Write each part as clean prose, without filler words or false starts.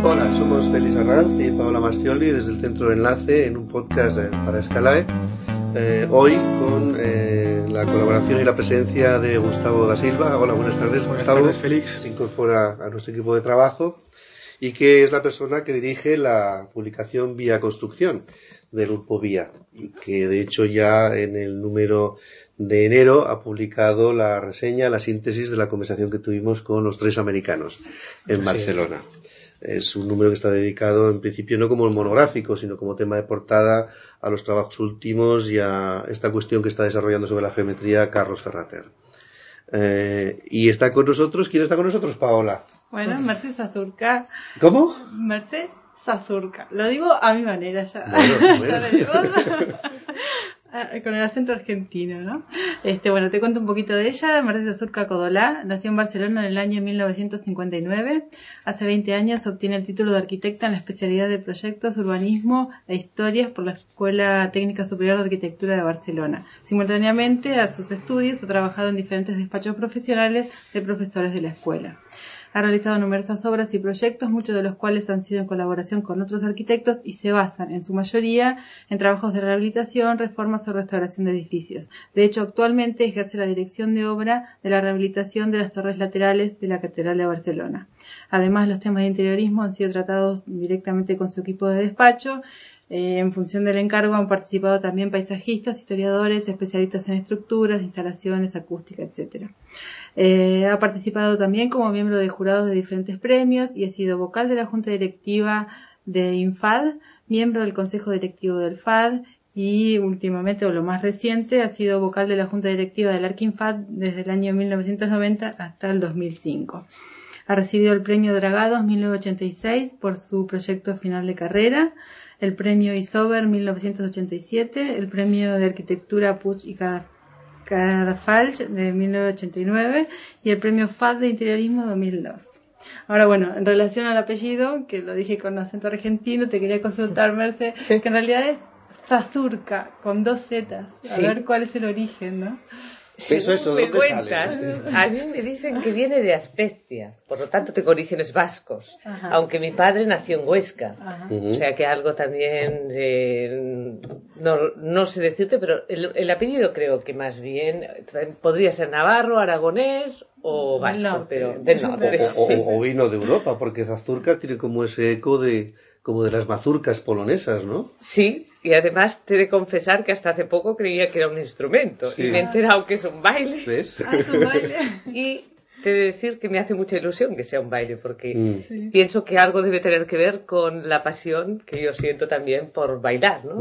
Hola, somos Félix Arranz y Paola Mastioli desde el Centro de Enlace en un podcast para Escalae. Hoy con la colaboración y la presencia de Gustavo da Silva. Hola, buenas tardes, Gustavo. Buenas tardes, Félix. Se incorpora a nuestro equipo de trabajo y que es la persona que dirige la publicación Vía Construcción del Grupo Vía, y que de hecho ya en el número de enero ha publicado la reseña, la síntesis de la conversación que tuvimos con los tres americanos en Barcelona. Es un número que está dedicado en principio no como monográfico, sino como tema de portada a los trabajos últimos y a esta cuestión que está desarrollando sobre la geometría Carlos Ferrater. Y está con nosotros, ¿quién está con nosotros, Paola? Bueno, Mercè Sazurka. ¿Cómo? Mercè Sazurka. Lo digo a mi manera ya. Bueno. Ya con el acento argentino, ¿no? Bueno, te cuento un poquito de ella. Mercè Sazurka Codolà nació en Barcelona en el año 1959. Hace 20 años obtiene el título de arquitecta en la especialidad de proyectos, urbanismo e historias por la Escuela Técnica Superior de Arquitectura de Barcelona. Simultáneamente a sus estudios ha trabajado en diferentes despachos profesionales de profesores de la escuela. Ha realizado numerosas obras y proyectos, muchos de los cuales han sido en colaboración con otros arquitectos y se basan, en su mayoría, en trabajos de rehabilitación, reformas o restauración de edificios. De hecho, actualmente ejerce la dirección de obra de la rehabilitación de las torres laterales de la Catedral de Barcelona. Además, los temas de interiorismo han sido tratados directamente con su equipo de despacho. En función del encargo han participado también paisajistas, historiadores, especialistas en estructuras, instalaciones, acústica, etc. Ha participado también como miembro de jurados de diferentes premios y ha sido vocal de la Junta Directiva de INFAD, miembro del Consejo Directivo del FAD y últimamente, o lo más reciente, ha sido vocal de la Junta Directiva del ARC-INFAD desde el año 1990 hasta el 2005. Ha recibido el premio Dragados 1986 por su proyecto final de carrera, el premio Isover 1987, el premio de arquitectura Puig y Cadafalch de 1989 y el premio FAD de interiorismo 2002. Ahora bueno, en relación al apellido, que lo dije con acento argentino, te quería consultar, Mercè, que en realidad es Sazurka, con 2 zetas. A ver cuál es el origen, ¿no? Eso, me ¿dónde cuentas, sale? a mí me dicen que viene de Azpeitia, por lo tanto tengo orígenes vascos, Ajá. aunque mi padre nació en Huesca. Ajá. O sea que algo también, no sé decirte, pero el apellido creo que más bien podría ser navarro, aragonés o vasco, norte. pero del norte. O vino de Europa, porque Zazurka tiene como ese eco como de las mazurcas polonesas, ¿no? Sí, y además te he de confesar que hasta hace poco creía que era un instrumento, Sí. y me he enterado que es un baile. ¿Ves? Es un baile. Y te he de decir que me hace mucha ilusión que sea un baile, porque Sí. pienso que algo debe tener que ver con la pasión que yo siento también por bailar, ¿no?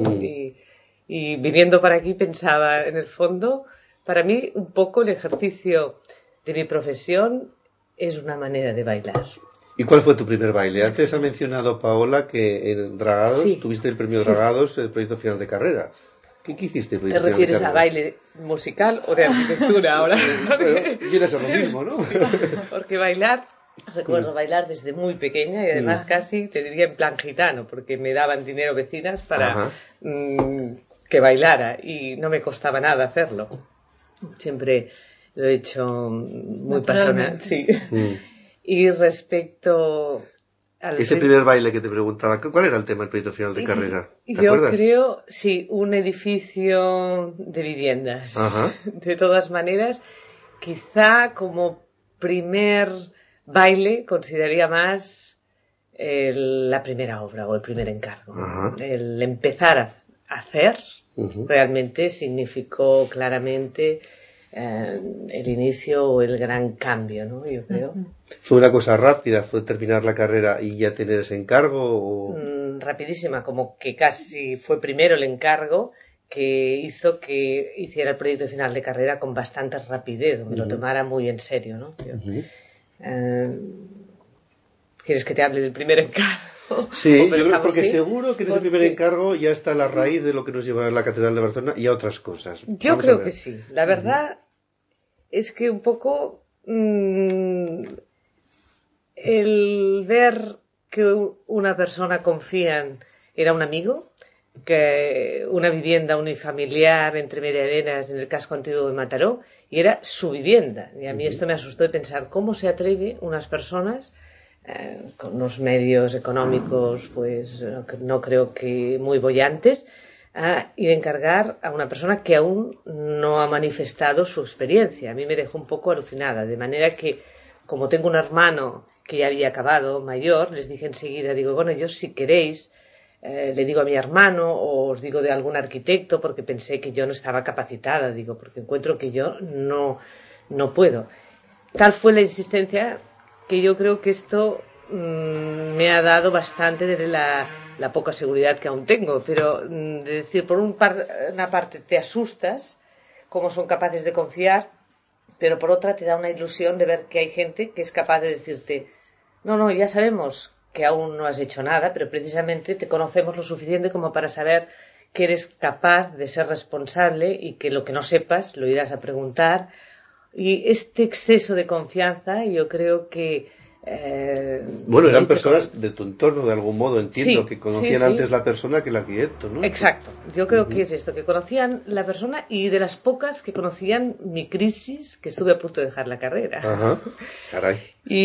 Y viniendo para aquí pensaba, en el fondo, para mí un poco el ejercicio de mi profesión es una manera de bailar. ¿Y cuál fue tu primer baile? Antes ha mencionado Paola que en Dragados tuviste el premio Dragados, el proyecto final de carrera. ¿Qué hiciste? ¿Te refieres a baile musical o de arquitectura ahora? Viene a ser lo mismo, ¿no? Porque bailar, recuerdo bailar desde muy pequeña y además casi te diría en plan gitano, porque me daban dinero vecinas para que bailara y no me costaba nada hacerlo. Siempre lo he hecho muy pasional. Sí. Y respecto al Ese primer baile que te preguntaba, ¿cuál era el tema del proyecto final de carrera? ¿Te acuerdas? Yo creo, sí, un edificio de viviendas. Ajá. De todas maneras, quizá como primer baile consideraría más la primera obra o el primer encargo. Ajá. El empezar a hacer realmente significó claramente el inicio o el gran cambio, ¿no? Yo creo. ¿Fue una cosa rápida? ¿Fue terminar la carrera y ya tener ese encargo? ¿O? Rapidísima, como que casi fue primero el encargo que hizo que hiciera el proyecto final de carrera con bastante rapidez, me lo tomara muy en serio, ¿no? ¿Quieres que te hable del primer encargo? Sí, yo creo, porque seguro que en ese primer encargo ya está la raíz de lo que nos lleva a la Catedral de Barcelona y a otras cosas. Yo creo que sí. La verdad es que un poco el ver que una persona confía era un amigo, que una vivienda unifamiliar entre medianeras en el casco antiguo de Mataró, y era su vivienda. Y a mí esto me asustó de pensar cómo se atreve unas personas con unos medios económicos, pues no creo que muy bollantes, y de encargar a una persona que aún no ha manifestado su experiencia. A mí me dejó un poco alucinada, de manera que, como tengo un hermano que ya había acabado, mayor, les dije enseguida, digo, bueno, yo si queréis, le digo a mi hermano o os digo de algún arquitecto, porque pensé que yo no estaba capacitada, digo, porque encuentro que yo no puedo. Tal fue la insistencia que yo creo que esto me ha dado bastante de la poca seguridad que aún tengo, pero de decir, por una parte te asustas, cómo son capaces de confiar, pero por otra te da una ilusión de ver que hay gente que es capaz de decirte, no, ya sabemos que aún no has hecho nada, pero precisamente te conocemos lo suficiente como para saber que eres capaz de ser responsable y que lo que no sepas lo irás a preguntar. Y este exceso de confianza, yo creo que... bueno, eran personas de tu entorno, de algún modo, entiendo, sí, que conocían antes la persona que el arquitecto, ¿no? Exacto, yo creo que es esto, que conocían la persona y de las pocas que conocían mi crisis, que estuve a punto de dejar la carrera. Ajá, caray.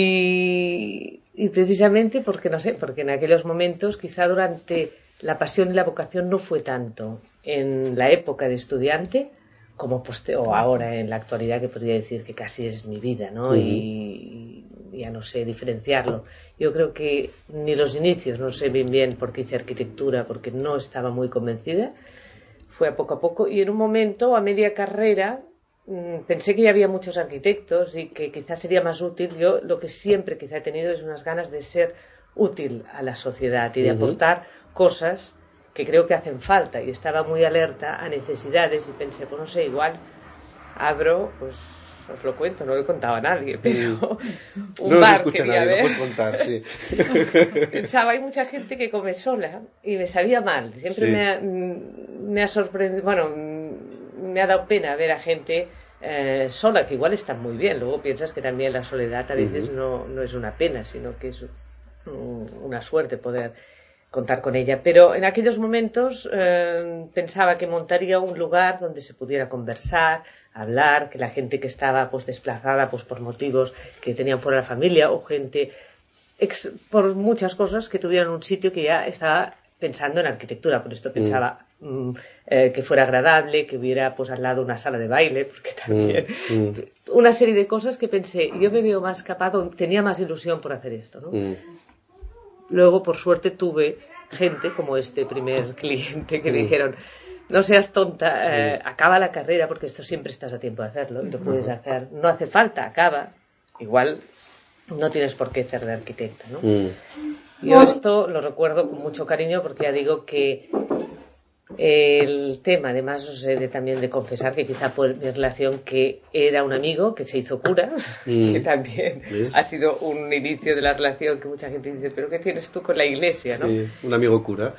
Y precisamente porque, no sé, porque en aquellos momentos, quizá durante la pasión y la vocación no fue tanto en la época de estudiante, como o ahora en la actualidad, que podría decir que casi es mi vida, ¿no? Y ya no sé diferenciarlo. Yo creo que ni los inicios, no sé bien por qué hice arquitectura, porque no estaba muy convencida, fue a poco, y en un momento, a media carrera, pensé que ya había muchos arquitectos y que quizás sería más útil. Yo lo que siempre quizá he tenido es unas ganas de ser útil a la sociedad y de aportar cosas que creo que hacen falta, y estaba muy alerta a necesidades y pensé, pues no sé, igual abro, pues os lo cuento, no lo he contado a nadie, pero un bar quería ver. No puedes contar, sí. Pensaba, hay mucha gente que come sola y me sabía mal, siempre me ha sorprendido, bueno, me ha dado pena ver a gente sola, que igual está muy bien. Luego piensas que también la soledad a veces no es una pena, sino que es una suerte poder contar con ella, pero en aquellos momentos pensaba que montaría un lugar donde se pudiera conversar, hablar, que la gente que estaba pues desplazada pues por motivos que tenían fuera de la familia o gente por muchas cosas, que tuvieran un sitio que ya estaba pensando en arquitectura. Por esto pensaba que fuera agradable, que hubiera pues al lado una sala de baile, porque también una serie de cosas que pensé, yo me veo más capaz, tenía más ilusión por hacer esto, ¿no? Luego, por suerte, tuve gente como este primer cliente que me dijeron, no seas tonta, acaba la carrera, porque esto siempre estás a tiempo de hacerlo, y lo puedes hacer, no hace falta, acaba, igual no tienes por qué ser de arquitecta, ¿no? Yo esto lo recuerdo con mucho cariño, porque ya digo que el tema, además, os he también de confesar que quizá por mi relación, que era un amigo que se hizo cura, que también ha sido un inicio de la relación, que mucha gente dice, pero ¿qué tienes tú con la iglesia, no? Sí, un amigo cura.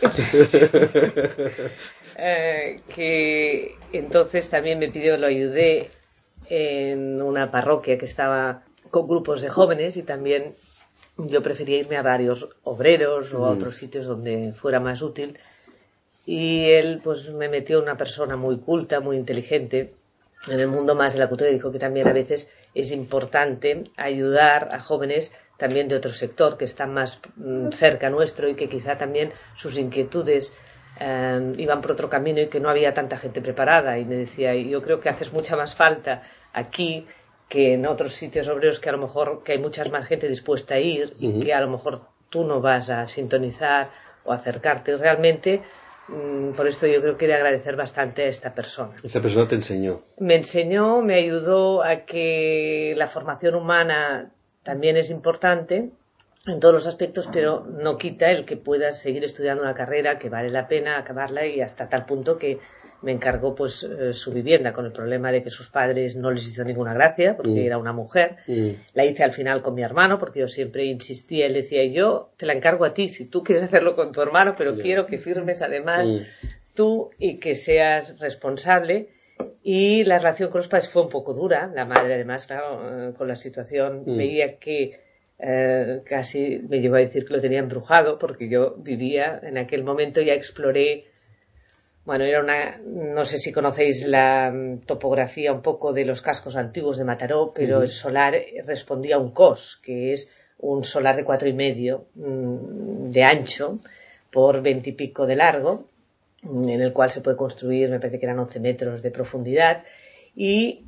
Que entonces también me pidió, lo ayudé en una parroquia que estaba con grupos de jóvenes, y también yo prefería irme a varios obreros o a otros sitios donde fuera más útil. Y él pues me metió una persona muy culta, muy inteligente en el mundo más de la cultura, y dijo que también a veces es importante ayudar a jóvenes también de otro sector que están más cerca nuestro, y que quizá también sus inquietudes iban por otro camino y que no había tanta gente preparada. Y me decía, yo creo que haces mucha más falta aquí que en otros sitios obreros, que a lo mejor que hay mucha más gente dispuesta a ir y que a lo mejor tú no vas a sintonizar o acercarte realmente. Por esto yo creo que he de agradecer bastante a esta persona. Esa persona te enseñó. Me enseñó, me ayudó a que la formación humana también es importante en todos los aspectos, pero no quita el que puedas seguir estudiando una carrera que vale la pena acabarla, y hasta tal punto que me encargó pues su vivienda, con el problema de que sus padres no les hizo ninguna gracia porque era una mujer. La hice al final con mi hermano, porque yo siempre insistía, él decía, yo te la encargo a ti si tú quieres hacerlo con tu hermano, pero quiero que firmes además tú y que seas responsable. Y la relación con los padres fue un poco dura. La madre, además, claro, con la situación veía que casi me llevó a decir que lo tenía embrujado, porque yo vivía en aquel momento, ya exploré. Bueno, no sé si conocéis la topografía un poco de los cascos antiguos de Mataró, pero el solar respondía a un cos, que es un solar de 4,5 de ancho por 20 y pico de largo, en el cual se puede construir, me parece que eran 11 metros de profundidad. Y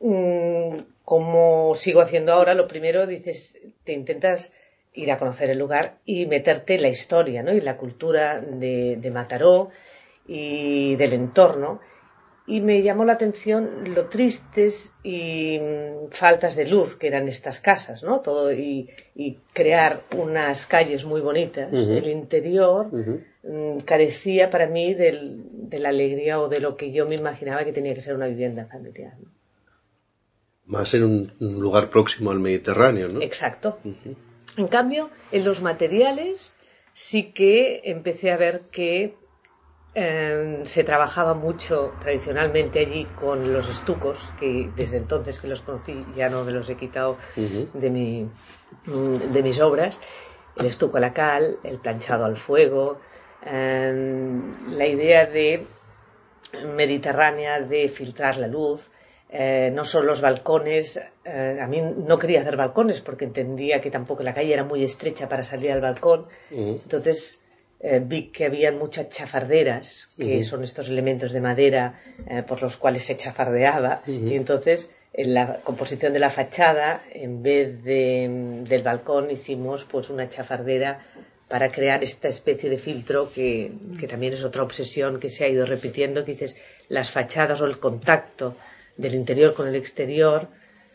como sigo haciendo ahora, lo primero dices, te intentas ir a conocer el lugar y meterte en la historia, ¿no? Y la cultura de Mataró y del entorno. Y me llamó la atención lo tristes y faltas de luz que eran estas casas, ¿no? Todo y crear unas calles muy bonitas. El interior carecía para mí de la alegría o de lo que yo me imaginaba que tenía que ser una vivienda familiar, ¿no? Más en un lugar próximo al Mediterráneo, ¿no? Exacto. En cambio, en los materiales sí que empecé a ver que se trabajaba mucho tradicionalmente allí con los estucos, que desde entonces que los conocí ya no me los he quitado de mis obras. El estuco a la cal, el planchado al fuego, la idea de mediterránea de filtrar la luz, no solo los balcones. A mí no quería hacer balcones porque entendía que tampoco la calle era muy estrecha para salir al balcón. Entonces vi que había muchas chafarderas, que son estos elementos de madera por los cuales se chafardeaba, y entonces en la composición de la fachada, en vez del balcón, hicimos pues una chafardera para crear esta especie de filtro que también es otra obsesión que se ha ido repitiendo, que dices, las fachadas o el contacto del interior con el exterior.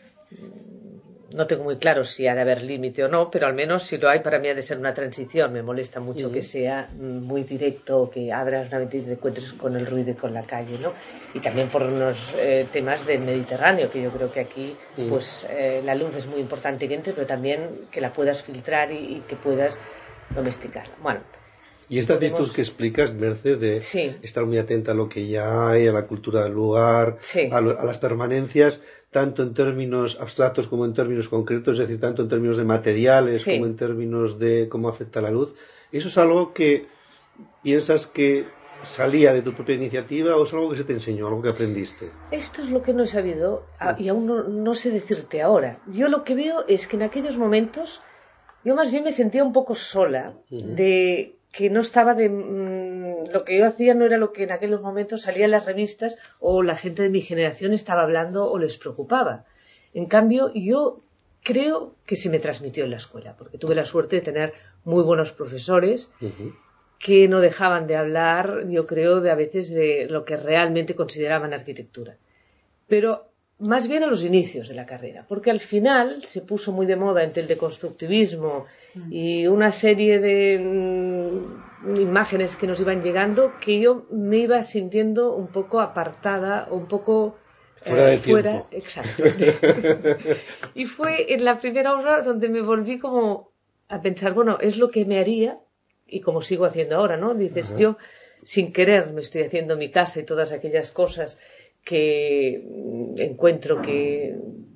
No tengo muy claro si ha de haber límite o no, pero al menos si lo hay, para mí ha de ser una transición. Me molesta mucho que sea muy directo, que abras una ventana y te encuentres con el ruido y con la calle, ¿no? Y también por unos temas del Mediterráneo, que yo creo que aquí pues la luz es muy importante que entre, pero también que la puedas filtrar y que puedas domesticarla. Bueno. Y esta actitud que explicas, Merce, de estar muy atenta a lo que ya hay, a la cultura del lugar, a las permanencias, tanto en términos abstractos como en términos concretos, es decir, tanto en términos de materiales como en términos de cómo afecta la luz. ¿Eso es algo que piensas que salía de tu propia iniciativa o es algo que se te enseñó, algo que aprendiste? Esto es lo que no he sabido y aún no sé decirte ahora. Yo lo que veo es que en aquellos momentos yo más bien me sentía un poco sola, de que no estaba lo que yo hacía no era lo que en aquellos momentos salía en las revistas o la gente de mi generación estaba hablando o les preocupaba. En cambio, yo creo que se me transmitió en la escuela, porque tuve la suerte de tener muy buenos profesores que no dejaban de hablar, yo creo, a veces de lo que realmente consideraban arquitectura. Pero más bien a los inicios de la carrera, porque al final se puso muy de moda entre el deconstructivismo y una serie de imágenes que nos iban llegando, que yo me iba sintiendo un poco apartada, un poco fuera. Exacto. Y fue en la primera obra donde me volví como a pensar, bueno, es lo que me haría, y como sigo haciendo ahora, ¿no? Dices, yo sin querer me estoy haciendo mi casa y todas aquellas cosas que encuentro que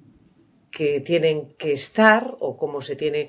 tienen que estar o cómo se tiene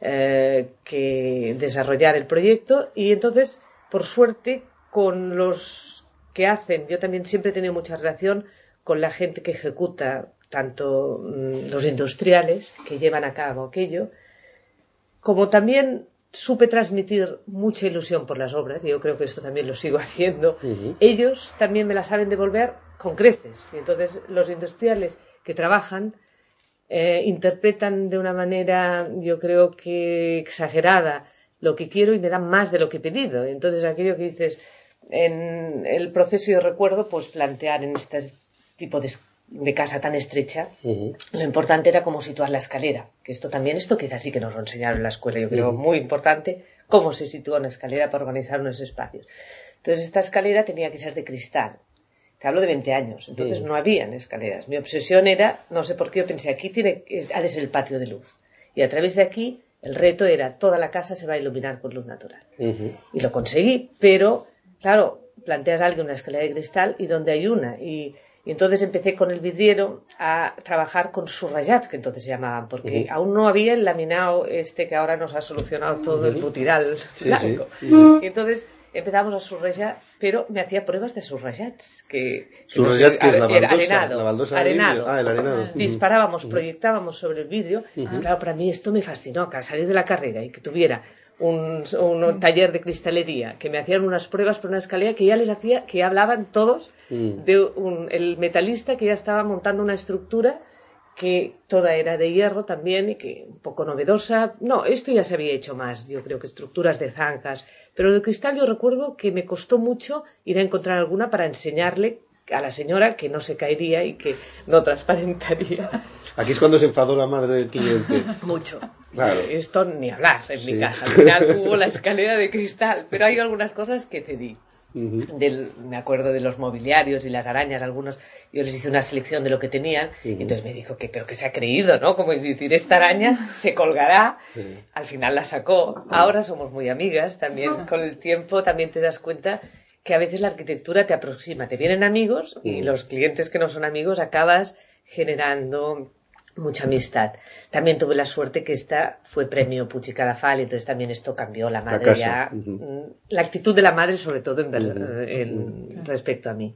que desarrollar el proyecto. Y entonces, por suerte, con los que hacen, yo también siempre he tenido mucha relación con la gente que ejecuta, tanto los industriales que llevan a cabo aquello, como también supe transmitir mucha ilusión por las obras, y yo creo que esto también lo sigo haciendo. Ellos también me la saben devolver con creces, y entonces los industriales que trabajan interpretan de una manera, yo creo que exagerada, lo que quiero y me dan más de lo que he pedido. Entonces aquello que dices, en el proceso yo recuerdo pues plantear en este tipo de casa tan estrecha, lo importante era cómo situar la escalera, que esto quizás sí que nos lo enseñaron en la escuela, yo creo muy importante, cómo se sitúa una escalera para organizar unos espacios. Entonces esta escalera tenía que ser de cristal. Te hablo de 20 años, entonces no habían escaleras. Mi obsesión era, no sé por qué, yo pensé, aquí ha de ser el patio de luz. Y a través de aquí, el reto era, toda la casa se va a iluminar con luz natural. Y lo conseguí, pero, claro, planteas a alguien una escalera de cristal y donde hay una. Y entonces empecé con el vidriero a trabajar con subrayats, que entonces se llamaban, porque aún no había el laminado que ahora nos ha solucionado todo el butiral blanco. Y entonces empezamos a subrayar, pero me hacía pruebas de subrayats. ¿Subrayat que es la baldosa? Arenado. La baldosa Arenado. El arenado. Disparábamos, proyectábamos sobre el vidrio. Y claro, para mí esto me fascinó, que al salir de la carrera y que tuviera un taller de cristalería, que me hacían unas pruebas por una escalera que ya les hacía, que hablaban todos el metalista que ya estaba montando una estructura que toda era de hierro también y que un poco novedosa. No, esto ya se había hecho más, yo creo que estructuras de zanjas, pero el cristal yo recuerdo que me costó mucho ir a encontrar alguna para enseñarle a la señora que no se caería y que no transparentaría. Aquí es cuando se enfadó la madre del cliente. Mucho. Claro. Esto ni hablar en mi casa. Al final hubo la escalera de cristal, pero hay algunas cosas que cedí. Me acuerdo de los mobiliarios y las arañas, algunos, yo les hice una selección de lo que tenían, y entonces me dijo pero que se ha creído, ¿no? Como decir, esta araña se colgará, al final la sacó. Ahora somos muy amigas, también con el tiempo también te das cuenta que a veces la arquitectura te aproxima, te vienen amigos y los clientes que no son amigos acabas generando mucha amistad. También tuve la suerte que esta fue premio Puig i Cadafalch, entonces también esto cambió la madre ya, la actitud de la madre sobre todo en respecto a mí.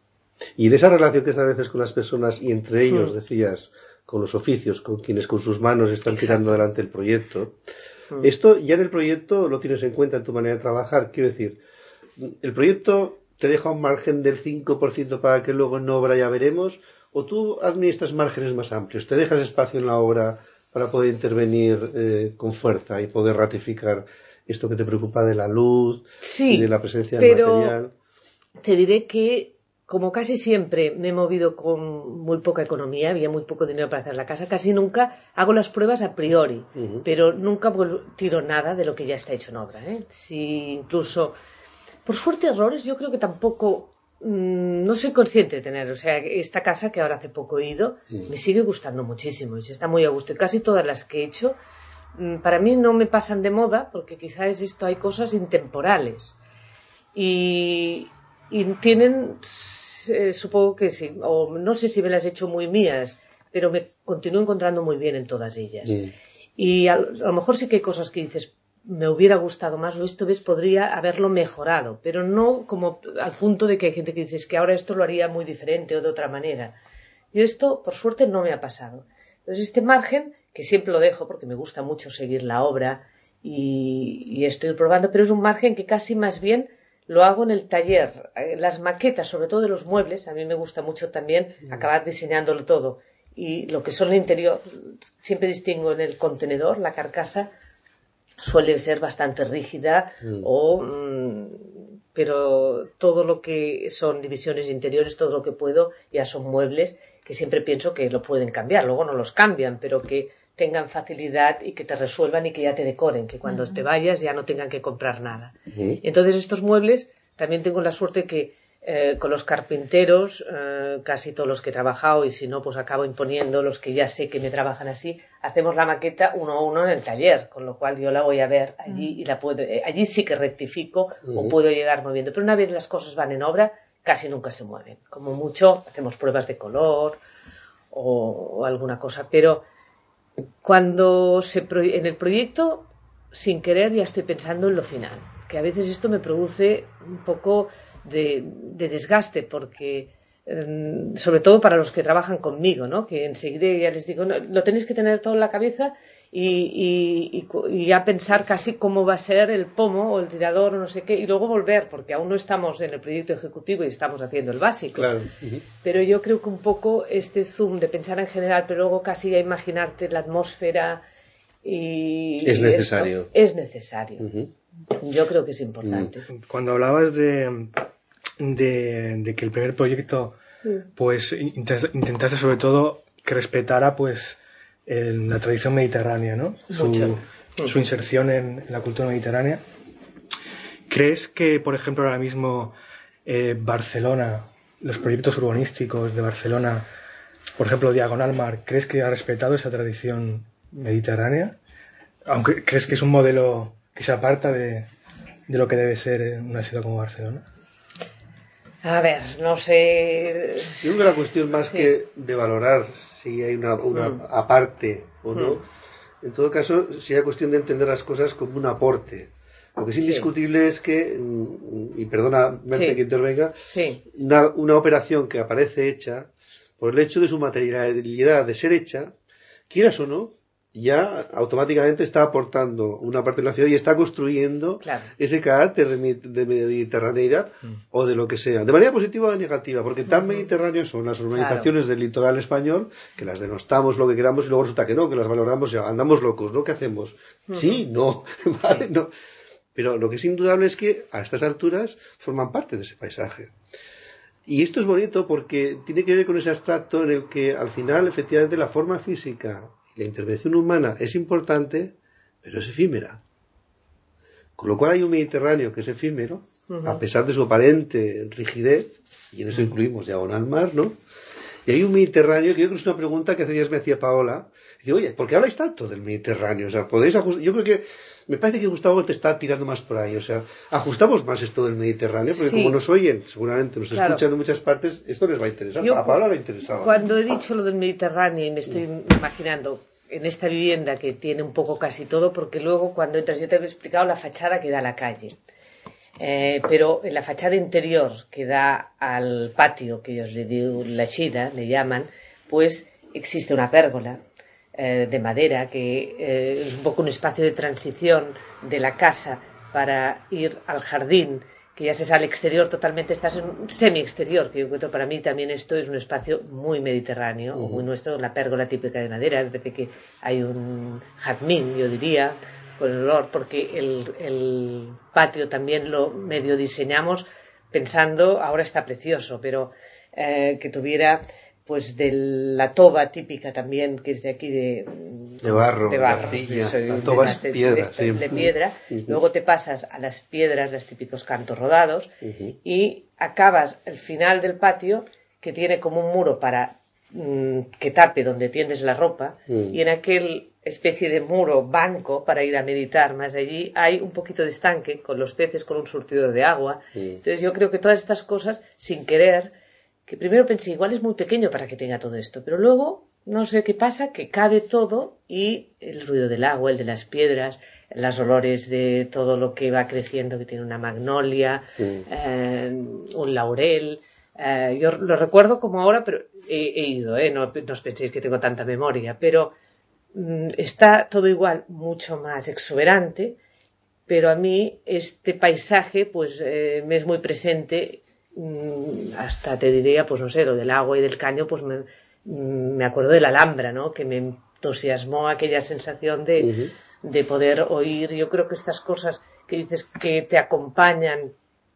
Y de esa relación que estableces con las personas y entre ellos, decías, con los oficios, con quienes con sus manos están tirando adelante el proyecto, esto ya en el proyecto lo tienes en cuenta en tu manera de trabajar. Quiero decir, el proyecto te deja un margen del 5% para que luego en obra ya veremos, o tú administras márgenes más amplios, te dejas espacio en la obra para poder intervenir con fuerza y poder ratificar esto que te preocupa de la luz y de la presencia del material. Te diré que como casi siempre me he movido con muy poca economía, había muy poco dinero para hacer la casa, casi nunca hago las pruebas a priori, pero nunca tiro nada de lo que ya está hecho en obra, ¿eh? Si incluso, por suerte, errores yo creo que tampoco, no soy consciente de tener. O sea, esta casa que ahora hace poco he ido, me sigue gustando muchísimo y se está muy a gusto. Y casi todas las que he hecho, para mí no me pasan de moda, porque quizás hay cosas intemporales. Y tienen, supongo que sí, o no sé si me las he hecho muy mías, pero me continúo encontrando muy bien en todas ellas. Y a lo mejor sí que hay cosas que dices, me hubiera gustado más, o esto podría haberlo mejorado, pero no como al punto de que hay gente que dice que ahora esto lo haría muy diferente o de otra manera. Y esto, por suerte, no me ha pasado. Entonces, este margen, que siempre lo dejo porque me gusta mucho seguir la obra y estoy probando, pero es un margen que casi más bien lo hago en el taller. Las maquetas, sobre todo de los muebles, a mí me gusta mucho también acabar diseñándolo todo. Y lo que son el interior, siempre distingo en el contenedor, la carcasa suele ser bastante rígida, pero todo lo que son divisiones interiores, todo lo que puedo, ya son muebles que siempre pienso que lo pueden cambiar. Luego no los cambian, pero que tengan facilidad y que te resuelvan y que ya te decoren, que cuando te vayas ya no tengan que comprar nada. Entonces estos muebles también tengo la suerte que con los carpinteros, casi todos los que he trabajado, y si no pues acabo imponiendo los que ya sé que me trabajan así, hacemos la maqueta uno a uno en el taller, con lo cual yo la voy a ver allí y allí sí que rectifico o puedo llegar moviendo, pero una vez las cosas van en obra casi nunca se mueven, como mucho hacemos pruebas de color o alguna cosa, pero cuando en el proyecto sin querer ya estoy pensando en lo final, que a veces esto me produce un poco de desgaste, porque sobre todo para los que trabajan conmigo, ¿no? Que enseguida ya les digo, no, lo tenéis que tener todo en la cabeza y ya pensar casi cómo va a ser el pomo o el tirador o no sé qué, y luego volver, porque aún no estamos en el proyecto ejecutivo y estamos haciendo el básico. Claro. Pero yo creo que un poco este zoom de pensar en general, pero luego casi ya imaginarte la atmósfera y es necesario. Es necesario. Yo creo que es importante. Cuando hablabas de que el primer proyecto pues intentaste sobre todo que respetara pues la tradición mediterránea, ¿no? Su inserción en la cultura mediterránea. ¿Crees que, por ejemplo, ahora mismo Barcelona, los proyectos urbanísticos de Barcelona, por ejemplo Diagonal Mar, ¿crees que ha respetado esa tradición mediterránea? Aunque ¿crees que es un modelo que se aparta de lo que debe ser una ciudad como Barcelona? A ver, no sé. Si hubo la cuestión más que de valorar si hay una aparte o no, en todo caso sería cuestión de entender las cosas como un aporte Lo que es indiscutible es que, y perdona Merce que intervenga, una operación que aparece hecha, por el hecho de su materialidad de ser hecha, quieras o no, ya automáticamente está aportando una parte de la ciudad y está construyendo ese carácter de mediterraneidad o de lo que sea, de manera positiva o negativa, porque tan mediterráneos son las urbanizaciones del litoral español que las denostamos lo que queramos y luego resulta que no, que las valoramos, ya andamos locos, ¿no? ¿Qué hacemos? Sí, no, vale, no. Pero lo que es indudable es que a estas alturas forman parte de ese paisaje. Y esto es bonito porque tiene que ver con ese abstracto en el que al final efectivamente la forma física, la intervención humana es importante, pero es efímera. Con lo cual hay un Mediterráneo que es efímero, a pesar de su aparente rigidez, y en eso incluimos Diagonal Mar, ¿no? Y hay un Mediterráneo que yo creo que es una pregunta que hace días me hacía Paola. Dice, oye, ¿por qué habláis tanto del Mediterráneo? O sea, podéis ajustar. Yo creo que me parece que Gustavo te está tirando más por ahí. O sea, ajustamos más esto del Mediterráneo, porque como nos oyen, seguramente nos escuchan en muchas partes, esto les va a interesar. A Paola le interesaba. Cuando he dicho lo del Mediterráneo y me estoy imaginando en esta vivienda que tiene un poco casi todo, porque luego cuando entras, yo te he explicado la fachada que da a la calle. Pero en la fachada interior que da al patio, que ellos le digo la Xida, le llaman, pues existe una pérgola de madera que es un poco un espacio de transición de la casa para ir al jardín, que ya se sale exterior totalmente, estás en un semi-exterior, que yo encuentro para mí también esto es un espacio muy mediterráneo, o muy nuestro, la pérgola típica de madera, me parece que hay un jazmín, yo diría, con el olor, porque el patio también lo medio diseñamos pensando, ahora está precioso, pero que tuviera pues de la toba típica también, que es de aquí de barro, de arcilla, la toba es piedra, de piedra. Luego te pasas a las piedras, los típicos cantos rodados, y acabas el final del patio, que tiene como un muro para que tape donde tiendes la ropa, y en aquel especie de muro banco para ir a meditar más allí hay un poquito de estanque con los peces, con un surtidor de agua. Entonces yo creo que todas estas cosas, sin querer, que primero pensé, igual es muy pequeño para que tenga todo esto, pero luego, no sé qué pasa, que cabe todo, y el ruido del agua, el de las piedras, los olores de todo lo que va creciendo, que tiene una magnolia, un laurel. Yo lo recuerdo como ahora, pero he ido, no os penséis que tengo tanta memoria, pero está todo igual, mucho más exuberante, pero a mí este paisaje pues me es muy presente. Hasta te diría, pues no sé, lo del agua y del caño, pues me acuerdo de la Alhambra, ¿no? Que me entusiasmó aquella sensación de poder oír. Yo creo que estas cosas que dices que te acompañan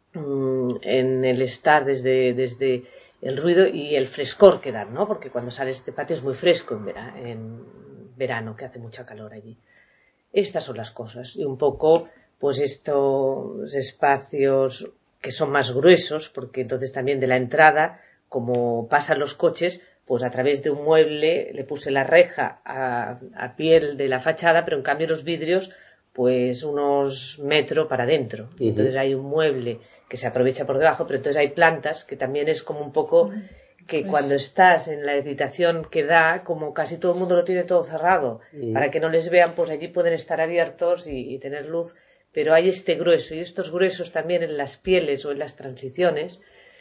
en el estar desde el ruido y el frescor que dan, ¿no? Porque cuando sale este patio es muy fresco en verano, que hace mucha calor allí. Estas son las cosas. Y un poco, pues estos espacios que son más gruesos, porque entonces también de la entrada, como pasan los coches, pues a través de un mueble le puse la reja a piel de la fachada, pero en cambio los vidrios, pues unos metros para adentro. Entonces hay un mueble que se aprovecha por debajo, pero entonces hay plantas, que también es como un poco que pues, cuando estás en la habitación que da, como casi todo el mundo lo tiene todo cerrado, para que no les vean, pues allí pueden estar abiertos y tener luz. Pero hay este grueso, y estos gruesos también en las pieles o en las transiciones,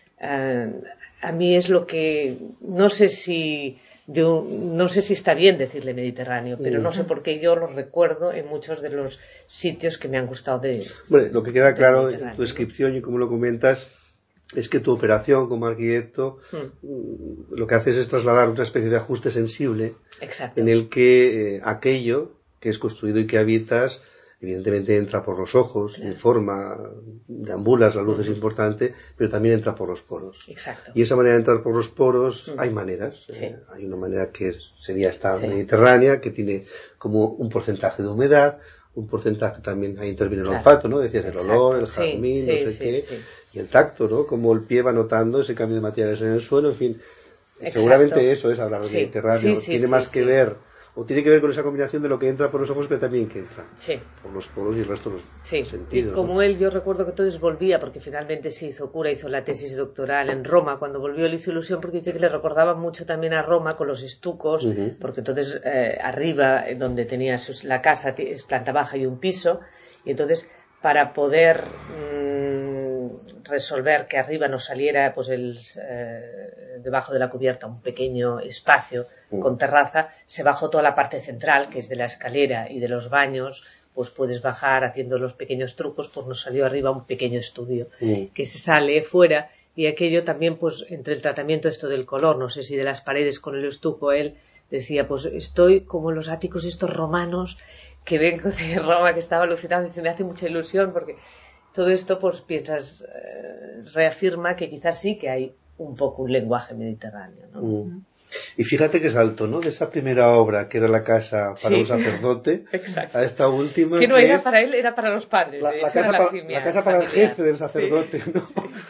a mí es lo que, no sé si está bien decirle Mediterráneo, pero no sé por qué yo lo recuerdo en muchos de los sitios que me han gustado de... Bueno, lo que queda claro en tu descripción y como lo comentas, es que tu operación como arquitecto lo que haces es trasladar una especie de ajuste sensible. Exacto. En el que aquello que es construido y que habitas evidentemente entra por los ojos, informa, deambulas, la luz es importante, pero también entra por los poros. Exacto. Y esa manera de entrar por los poros, hay maneras. Hay una manera que sería esta mediterránea, que tiene como un porcentaje de humedad, un porcentaje también, ahí interviene el olfato, ¿no? Decías el olor, el jazmín, no sé qué, y el tacto, ¿no? Como el pie va notando ese cambio de materiales en el suelo, en fin. Seguramente eso es hablar de Mediterráneo. Tiene más que ver, o tiene que ver con esa combinación de lo que entra por los ojos, pero también que entra por los poros y el resto de los sentidos. Y como él, yo recuerdo que entonces volvía, porque finalmente se hizo cura, hizo la tesis doctoral en Roma. Cuando volvió le hizo ilusión porque dice que le recordaba mucho también a Roma con los estucos, porque entonces arriba, donde tenía la casa, es planta baja y un piso, y entonces para poder resolver que arriba nos saliera pues debajo de la cubierta un pequeño espacio con terraza, se bajó toda la parte central, que es de la escalera y de los baños, pues puedes bajar haciendo los pequeños trucos, pues nos salió arriba un pequeño estudio que se sale fuera, y aquello también pues entre el tratamiento esto del color, no sé si de las paredes con el estuco, él decía pues estoy como en los áticos estos romanos que vengo de Roma, que estaba alucinando, y me hace mucha ilusión porque todo esto pues piensas, reafirma que quizás sí que hay un poco un lenguaje mediterráneo, ¿no? Y fíjate que salto, ¿no? De esa primera obra que era la casa para un sacerdote a esta última que no era para él, era para los padres. La casa para el jefe del sacerdote, ¿no?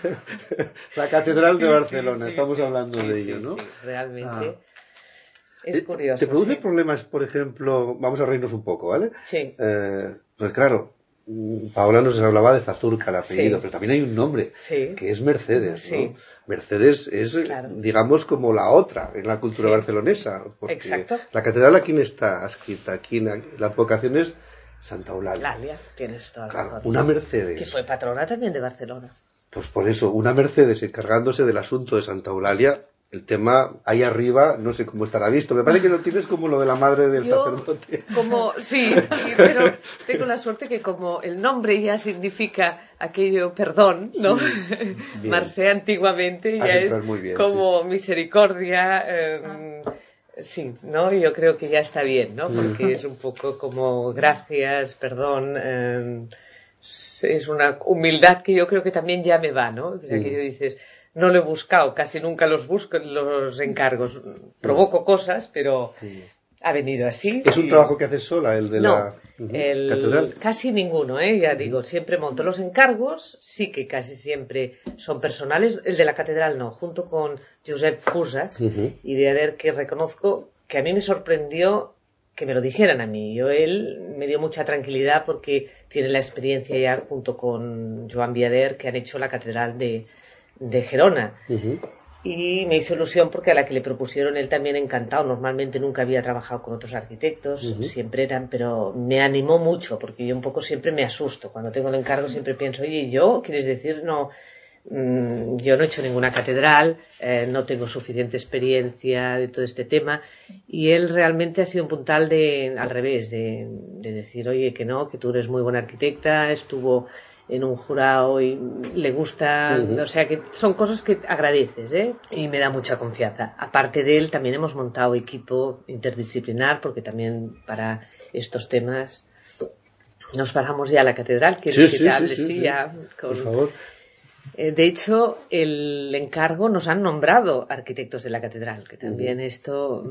La catedral de Barcelona, estamos hablando de ello, ¿no? Sí, realmente es curioso. ¿Te produce problemas, por ejemplo, vamos a reírnos un poco, ¿vale? Sí. Pues claro, Paola nos hablaba de Zazurca, el apellido, pero también hay un nombre, que es Mercedes, ¿no? Mercedes es, digamos, como la otra en la cultura barcelonesa. Porque la catedral, ¿a quién está adscrita? La advocación es Santa Eulalia. Tienes toda la razón. Una Mercedes. Que fue patrona también de Barcelona. Pues por eso, una Mercedes encargándose del asunto de Santa Eulalia. El tema ahí arriba, no sé cómo estará visto. Me parece que lo tienes como lo de la madre del sacerdote. Sí, pero tengo la suerte que como el nombre ya significa aquello perdón, ¿no? Marcé antiguamente ya es como misericordia. Sí, ¿no? Yo creo que ya está bien, ¿no? Porque es un poco como gracias, perdón. Es una humildad que yo creo que también ya me va, ¿no? O sea, que dices, no lo he buscado, casi nunca los busco los encargos. Provoco cosas, pero ha venido así. ¿Es un trabajo que haces sola, el de la catedral? Casi ninguno, ya digo, siempre monto los encargos, sí que casi siempre son personales. El de la catedral no, junto con Josep Fusas, y de haber que reconozco que a mí me sorprendió que me lo dijeran a mí. Él me dio mucha tranquilidad porque tiene la experiencia ya junto con Joan Viader, que han hecho la catedral de Gerona. Y me hizo ilusión porque a la que le propusieron él también encantado. Normalmente nunca había trabajado con otros arquitectos, siempre eran, pero me animó mucho porque yo un poco siempre me asusto. Cuando tengo el encargo siempre pienso, oye, ¿yo? ¿Quieres decir? No, yo no he hecho ninguna catedral, no tengo suficiente experiencia de todo este tema. Y él realmente ha sido un puntal al revés, de decir, oye, que no, que tú eres muy buena arquitecta, estuvo en un jurado y le gusta, o sea que son cosas que agradeces, y me da mucha confianza. Aparte de él también hemos montado equipo interdisciplinar porque también para estos temas nos pasamos ya a la catedral. ¿Quieres que te hable? Ya, por favor. De hecho, el encargo nos han nombrado arquitectos de la catedral, que también esto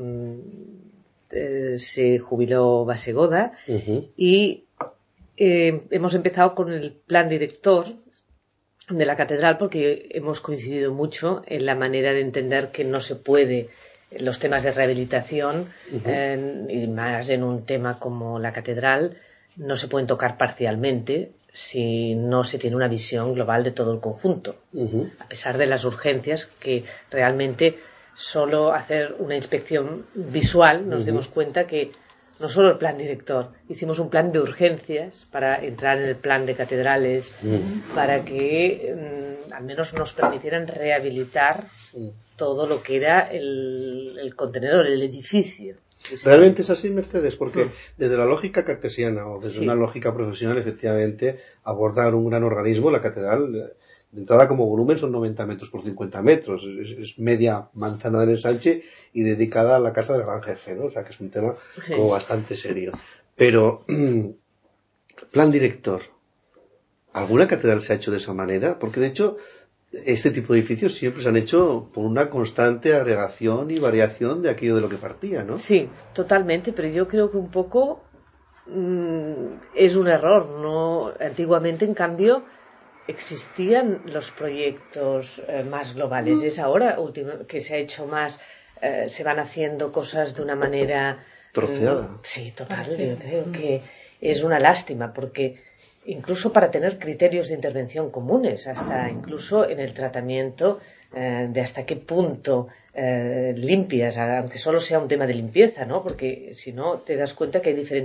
se jubiló Basegoda y hemos empezado con el plan director de la catedral porque hemos coincidido mucho en la manera de entender que no se puede los temas de rehabilitación y más en un tema como la catedral no se pueden tocar parcialmente si no se tiene una visión global de todo el conjunto, a pesar de las urgencias que realmente solo hacer una inspección visual nos demos cuenta que no solo el plan director, hicimos un plan de urgencias para entrar en el plan de catedrales, para que al menos nos permitieran rehabilitar todo lo que era el contenedor, el edificio. Realmente es así, Mercedes, porque desde la lógica cartesiana o desde una lógica profesional, efectivamente, abordar un gran organismo, la catedral, de entrada como volumen son 90 metros por 50 metros, es media manzana del ensanche y dedicada a la casa del gran jefe, ¿no? O sea que es un tema como bastante serio. Pero, plan director, ¿alguna catedral se ha hecho de esa manera? Porque de hecho, este tipo de edificios siempre se han hecho por una constante agregación y variación de aquello de lo que partía, ¿no? Sí, totalmente, pero yo creo que un poco es un error, ¿no? Antiguamente, en cambio, existían los proyectos más globales. Es ahora que se ha hecho más, se van haciendo cosas de una manera troceada. Sí, total. Yo creo que es una lástima porque incluso para tener criterios de intervención comunes, hasta incluso en el tratamiento de hasta qué punto limpias, aunque solo sea un tema de limpieza, ¿no? Porque si no te das cuenta que hay diferentes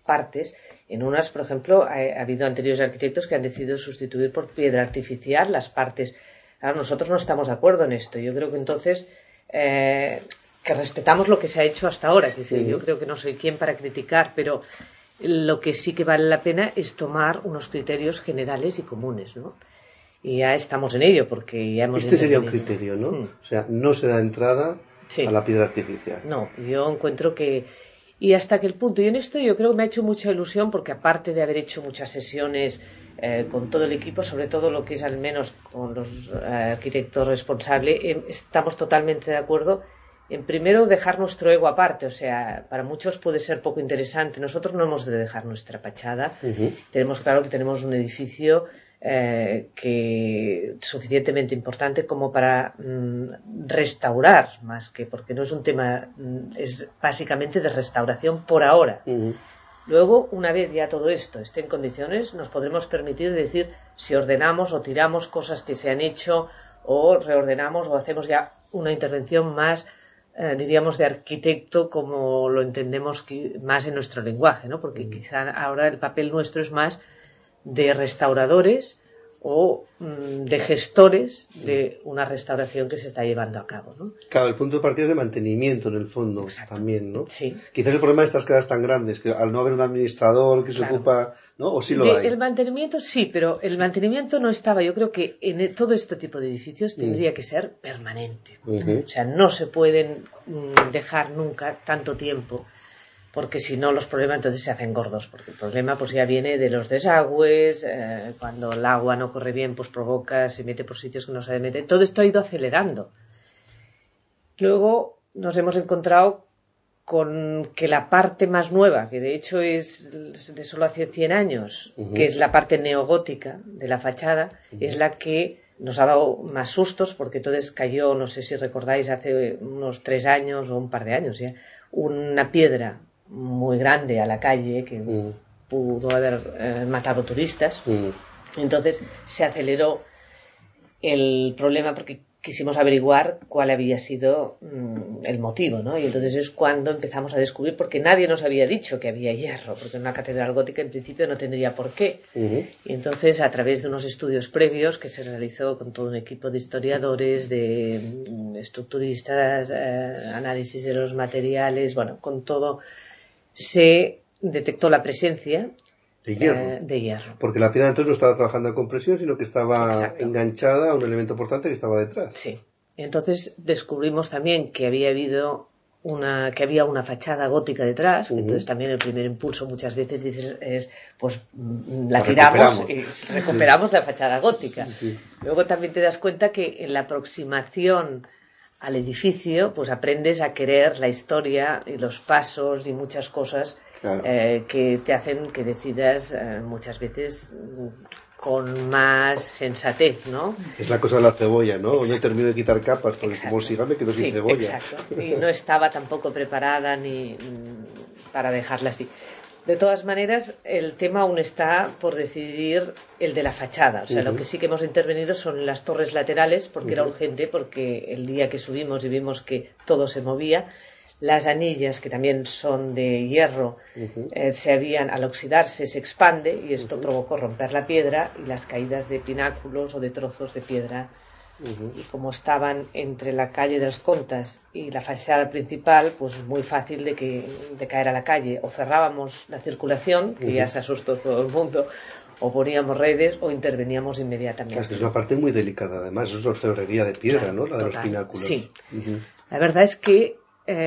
partes. En unas, por ejemplo, ha habido anteriores arquitectos que han decidido sustituir por piedra artificial las partes. Ahora, nosotros no estamos de acuerdo en esto. Yo creo que entonces que respetamos lo que se ha hecho hasta ahora. Es decir, yo creo que no soy quien para criticar, pero lo que sí que vale la pena es tomar unos criterios generales y comunes, ¿no? Y ya estamos en ello, porque ya hemos... Este sería un criterio, ¿no? O sea, no se da entrada a la piedra artificial. No, yo encuentro que... Y hasta que el punto, y en esto yo creo que me ha hecho mucha ilusión, porque aparte de haber hecho muchas sesiones con todo el equipo, sobre todo lo que es al menos con los arquitectos responsables, estamos totalmente de acuerdo en primero dejar nuestro ego aparte. O sea, para muchos puede ser poco interesante. Nosotros no hemos de dejar nuestra fachada. Tenemos claro que tenemos un edificio que suficientemente importante como para restaurar, más que, porque no es un tema, es básicamente de restauración por ahora. Luego, una vez ya todo esto esté en condiciones, nos podremos permitir decir si ordenamos o tiramos cosas que se han hecho, o reordenamos o hacemos ya una intervención más, diríamos, de arquitecto, como lo entendemos más en nuestro lenguaje, ¿no? Porque quizá ahora el papel nuestro es más de restauradores o de gestores de una restauración que se está llevando a cabo, ¿no? Claro, el punto de partida es de mantenimiento en el fondo. Exacto. También, ¿no? Sí. Quizás el problema de estas casas tan grandes, que al no haber un administrador que se ocupa, ¿no? O sí lo hay. El mantenimiento sí, pero el mantenimiento no estaba. Yo creo que en todo este tipo de edificios tendría que ser permanente. O sea, no se pueden dejar nunca tanto tiempo, porque si no los problemas entonces se hacen gordos, porque el problema pues ya viene de los desagües, cuando el agua no corre bien pues provoca, se mete por sitios que no se debe meter. Todo esto ha ido acelerando. Luego nos hemos encontrado con que la parte más nueva, que de hecho es de solo hace 100 años, que es la parte neogótica de la fachada, es la que nos ha dado más sustos, porque entonces cayó, no sé si recordáis, hace unos 3 años o un par de años ya, una piedra muy grande a la calle que pudo haber matado turistas. Entonces se aceleró el problema porque quisimos averiguar cuál había sido el motivo, ¿no? Y entonces es cuando empezamos a descubrir, porque nadie nos había dicho que había hierro, porque una catedral gótica en principio no tendría por qué. Y entonces, a través de unos estudios previos que se realizó con todo un equipo de historiadores, de estructuristas, análisis de los materiales, bueno, con todo, se detectó la presencia de hierro. Porque la piedra entonces no estaba trabajando a compresión, sino que estaba enganchada a un elemento portante que estaba detrás. Sí. Entonces descubrimos también que había una fachada gótica detrás. Entonces también el primer impulso muchas veces dices es pues la tiramos y recuperamos la fachada gótica. Sí. Luego también te das cuenta que en la aproximación al edificio pues aprendes a querer la historia y los pasos y muchas cosas. Claro. Que te hacen que decidas muchas veces con más sensatez, ¿no? Es la cosa de la cebolla, ¿no? No termino de quitar capas, porque como siga me quedo sin cebolla. Exacto. Y no estaba tampoco preparada ni para dejarla así. De todas maneras, el tema aún está por decidir el de la fachada. O sea, lo que sí que hemos intervenido son las torres laterales, porque era urgente, porque el día que subimos y vimos que todo se movía, las anillas, que también son de hierro, al oxidarse se expande y esto provocó romper la piedra y las caídas de pináculos o de trozos de piedra. Y como estaban entre la calle de las Contas y la fachada principal, pues muy fácil de caer a la calle. O cerrábamos la circulación, que ya se asustó todo el mundo, o poníamos redes o interveníamos inmediatamente. Es que es una parte muy delicada, además, es orfebrería de piedra, ¿no? La de los pináculos. Sí. La verdad es que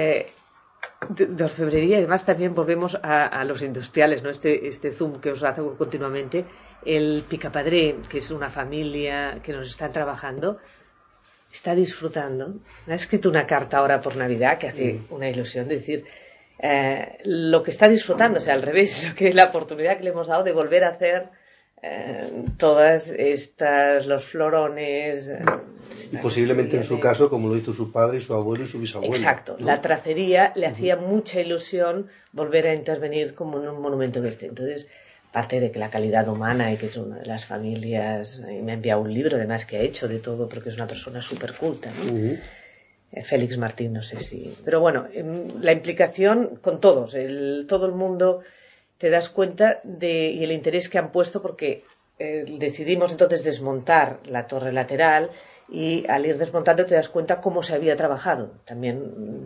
de orfebrería, además también volvemos a los industriales, ¿no? Este zoom que os hago continuamente, el Picapadré, que es una familia que nos está trabajando, está disfrutando. Me ha escrito una carta ahora por Navidad que hace una ilusión de decir lo que está disfrutando, o sea, al revés, lo que es la oportunidad que le hemos dado de volver a hacer todas estas, los florones. Y posiblemente en su caso, como lo hizo su padre y su abuelo y su bisabuelo. Exacto. ¿No? La tracería le hacía mucha ilusión volver a intervenir como en un monumento que esté. Entonces, aparte de que la calidad humana y que es una de las familias, y me ha enviado un libro además que ha hecho de todo porque es una persona súper culta, ¿no? Félix Martín, no sé si. Pero bueno, la implicación con todos, todo el mundo te das cuenta y el interés que han puesto, porque decidimos entonces desmontar la torre lateral, y al ir desmontando te das cuenta cómo se había trabajado. También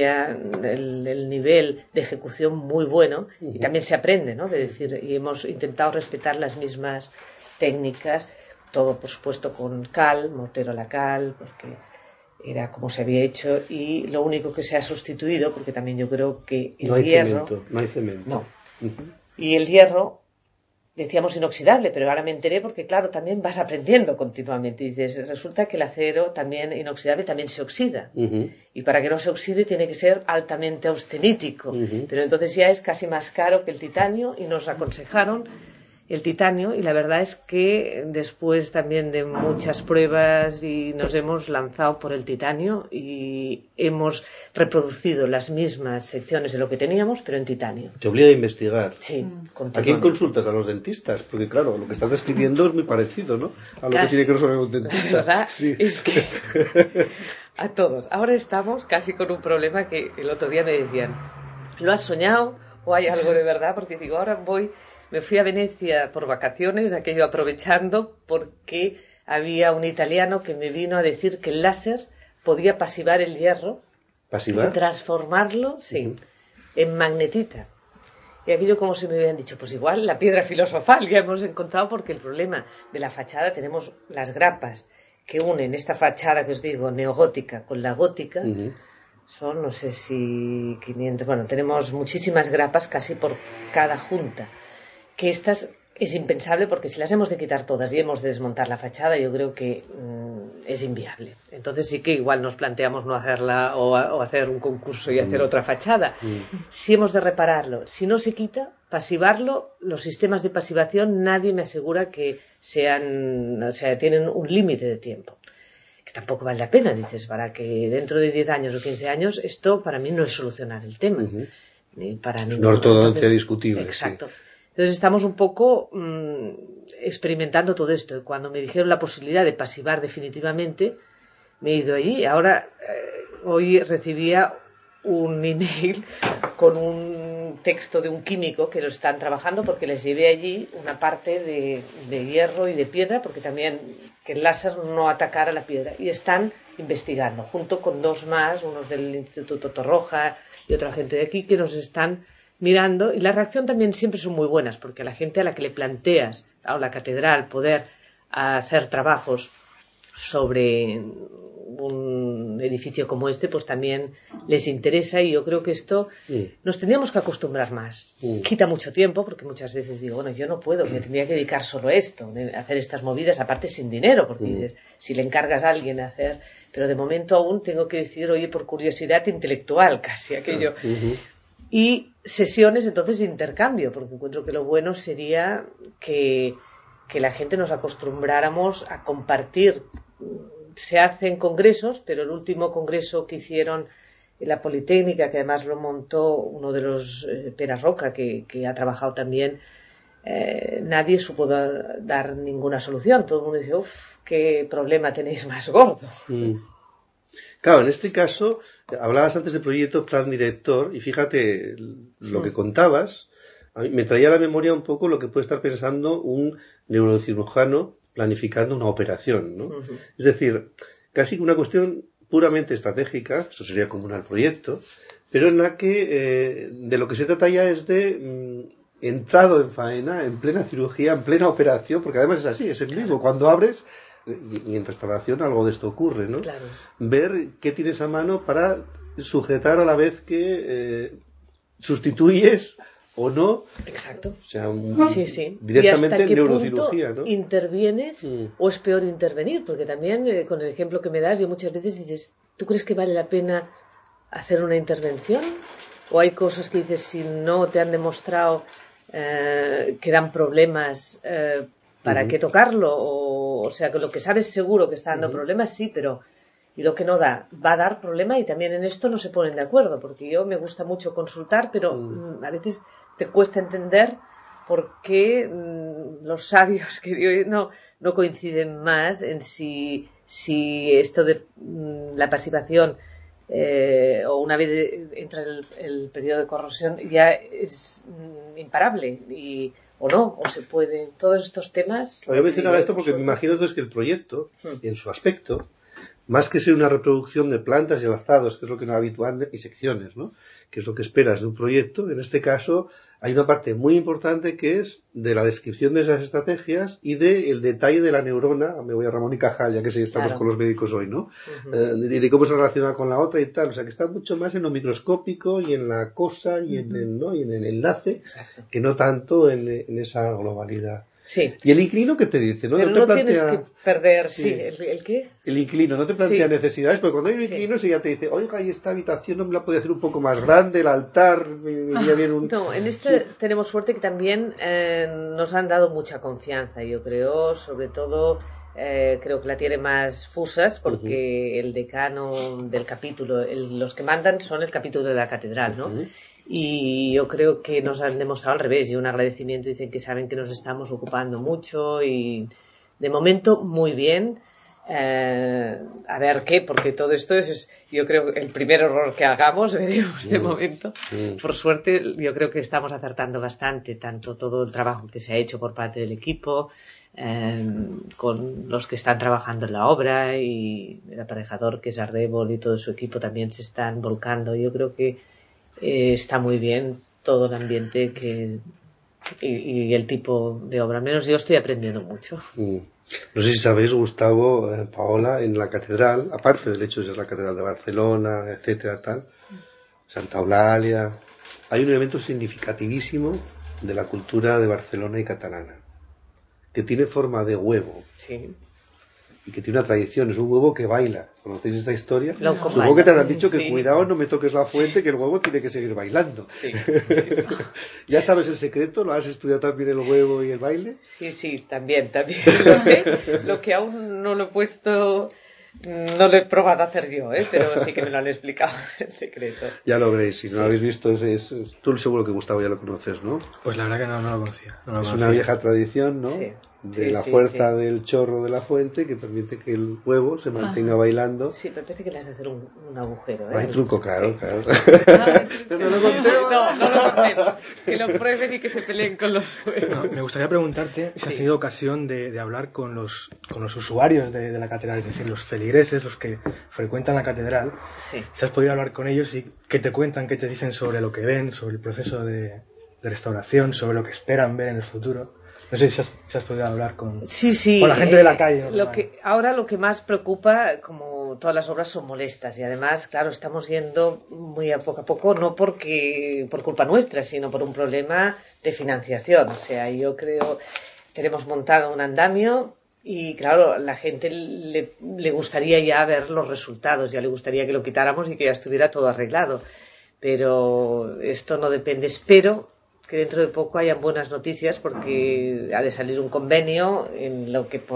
el nivel de ejecución muy bueno, y también se aprende, ¿no? De decir, y hemos intentado respetar las mismas técnicas, todo por supuesto con cal, mortero a la cal, porque era como se había hecho, y lo único que se ha sustituido, porque también yo creo que el hierro... No hay cemento. No. Y el hierro, decíamos inoxidable, pero ahora me enteré porque, claro, también vas aprendiendo continuamente. Y dices, resulta que el acero también inoxidable también se oxida. Y para que no se oxide tiene que ser altamente austenítico. Pero entonces ya es casi más caro que el titanio, y nos aconsejaron el titanio, y la verdad es que después también de muchas pruebas y nos hemos lanzado por el titanio y hemos reproducido las mismas secciones de lo que teníamos, pero en titanio. Te obliga a investigar. Sí, ¿A quién consultas? ¿A los dentistas? Porque claro, lo que estás describiendo es muy parecido, ¿no? A lo que tiene que resolver un dentista. ¿Verdad? Sí. Es que a todos. Ahora estamos casi con un problema que el otro día me decían, ¿lo has soñado o hay algo de verdad? Porque digo, me fui a Venecia por vacaciones, aquello aprovechando, porque había un italiano que me vino a decir que el láser podía pasivar el hierro. ¿Pasivar? Y transformarlo, en magnetita. Y aquello como si me hubieran dicho, pues igual la piedra filosofal ya hemos encontrado, porque el problema de la fachada, tenemos las grapas que unen esta fachada que os digo, neogótica, con la gótica. Son, no sé si 500, bueno, tenemos muchísimas grapas casi por cada junta. Que estas es impensable, porque si las hemos de quitar todas y hemos de desmontar la fachada, yo creo que es inviable. Entonces sí que igual nos planteamos no hacerla o hacer un concurso y hacer otra fachada. Si hemos de repararlo, si no se quita, pasivarlo, los sistemas de pasivación nadie me asegura que tienen un límite de tiempo. Que tampoco vale la pena, dices, para que dentro de 10 años o 15 años, esto para mí no es solucionar el tema. Ni para es una ortodoncia discutible. Exacto. Sí. Entonces estamos un poco experimentando todo esto. Y cuando me dijeron la posibilidad de pasivar definitivamente, me he ido allí. Ahora, hoy recibía un email con un texto de un químico que lo están trabajando, porque les llevé allí una parte de hierro y de piedra, porque también que el láser no atacara la piedra. Y están investigando, junto con dos más, unos del Instituto Torroja y otra gente de aquí, que nos están mirando, y la reacción también siempre son muy buenas, porque a la gente a la que le planteas, a la catedral, poder hacer trabajos sobre un edificio como este, pues también les interesa, y yo creo que esto nos tendríamos que acostumbrar más. Quita mucho tiempo, porque muchas veces digo, bueno, yo no puedo, me tendría que dedicar solo a esto, a hacer estas movidas, aparte sin dinero, porque si le encargas a alguien a hacer, pero de momento aún tengo que decir, oye, por curiosidad intelectual casi, aquello. Y sesiones entonces de intercambio, porque encuentro que lo bueno sería que la gente nos acostumbráramos a compartir. Se hacen congresos, pero el último congreso que hicieron en la Politécnica, que además lo montó uno de los Pera Roca, que ha trabajado también, nadie supo dar ninguna solución. Todo el mundo dice, uff, qué problema tenéis más gordo. Claro, en este caso, hablabas antes del proyecto Plan Director, y fíjate, lo que contabas, a mí me traía a la memoria un poco lo que puede estar pensando un neurocirujano planificando una operación, ¿no? Es decir, casi una cuestión puramente estratégica, eso sería común al proyecto, pero en la que de lo que se trata ya es de entrado en faena, en plena cirugía, en plena operación, porque además es así, es el mismo, cuando abres... Y en restauración algo de esto ocurre, ¿no? Claro. Ver qué tienes a mano para sujetar a la vez que sustituyes o no. Exacto. O sea, directamente en neurocirugía, ¿no? ¿Intervienes o es peor intervenir? Porque también, con el ejemplo que me das, yo muchas veces dices, ¿tú crees que vale la pena hacer una intervención? ¿O hay cosas que dices, si no te han demostrado que dan problemas, ¿para qué tocarlo? O sea, que lo que sabes seguro que está dando problemas, sí, pero y lo que no da, va a dar problema, y también en esto no se ponen de acuerdo, porque yo me gusta mucho consultar, pero a veces te cuesta entender por qué los sabios que digo, no coinciden más en si esto de la pasivación o una vez entra el periodo de corrosión ya es imparable o no, o se puede, todos estos temas. Yo mencionaba esto porque me imagino entonces que el proyecto, en su aspecto, más que ser una reproducción de plantas y alzados, que es lo que no es habitual, y secciones, ¿no?, que es lo que esperas de un proyecto, en este caso hay una parte muy importante que es de la descripción de esas estrategias y del detalle de la neurona, me voy a Ramón y Cajal, ya que sí estamos con los médicos hoy, ¿no? Y de cómo se relaciona con la otra y tal, o sea que está mucho más en lo microscópico y en la cosa y en el enlace, exacto, que no tanto en esa globalidad. Sí. Y el inquilino, ¿qué te dice? Pero no tienes que perder, ¿el qué? El inquilino no te plantea necesidades, porque cuando hay un inquilino sí ya te dice, oiga, y esta habitación no me la podría hacer un poco más grande, el altar, me iría bien un... No, en tenemos suerte que también nos han dado mucha confianza, yo creo, sobre todo creo que la tiene más Fusas, porque el decano del capítulo, los que mandan son el capítulo de la catedral, ¿no? Y yo creo que nos han demostrado al revés, y un agradecimiento, dicen que saben que nos estamos ocupando mucho y de momento muy bien. A ver qué, porque todo esto es, yo creo, el primer error que hagamos, veremos de momento. Por suerte, yo creo que estamos acertando bastante, tanto todo el trabajo que se ha hecho por parte del equipo, con los que están trabajando en la obra, y el aparejador, que es Ardevol, y todo su equipo también se están volcando. Yo creo que está muy bien todo el ambiente y el tipo de obra. Al menos yo estoy aprendiendo mucho. No sé si sabéis, Gustavo, Paola, en la catedral, aparte del hecho de ser la catedral de Barcelona, etcétera, tal, Santa Eulalia, hay un elemento significativísimo de la cultura de Barcelona y catalana, que tiene forma de huevo. Sí. Y que tiene una tradición, es un huevo que baila. ¿Conocéis esta historia? No, supongo que te habrán dicho que cuidado, no me toques la fuente, que el huevo tiene que seguir bailando. Sí. ¿Ya sabes el secreto? ¿Lo has estudiado también, el huevo y el baile? Sí, también lo sé. Lo que aún no lo he puesto, no lo he probado a hacer yo, pero sí que me lo han explicado, el secreto. Ya lo veréis, si no lo habéis visto, tú seguro que Gustavo ya lo conoces, ¿no? Pues la verdad que no lo conocía. Es una vieja tradición, ¿no? Sí. De la fuerza del chorro de la fuente que permite que el huevo se mantenga bailando. Sí, pero parece que le has de hacer un agujero. Hay truco, claro. No lo contemos. No lo contemos. Que lo prueben y que se peleen con los huevos. No, me gustaría preguntarte si has tenido ocasión de hablar con los usuarios de la catedral, es decir, los feligreses, los que frecuentan la catedral. Sí. Si has podido hablar con ellos y qué te cuentan, qué te dicen sobre lo que ven, sobre el proceso de restauración, sobre lo que esperan ver en el futuro. No sé si has podido hablar con la gente de la calle. Ahora lo que más preocupa, como todas las obras son molestas, y además, claro, estamos yendo muy a poco, no por culpa nuestra, sino por un problema de financiación. O sea, yo creo, tenemos montado un andamio y, claro, la gente le gustaría ya ver los resultados, ya le gustaría que lo quitáramos y que ya estuviera todo arreglado. Pero esto no depende, espero que dentro de poco hayan buenas noticias, porque ha de salir un convenio en lo que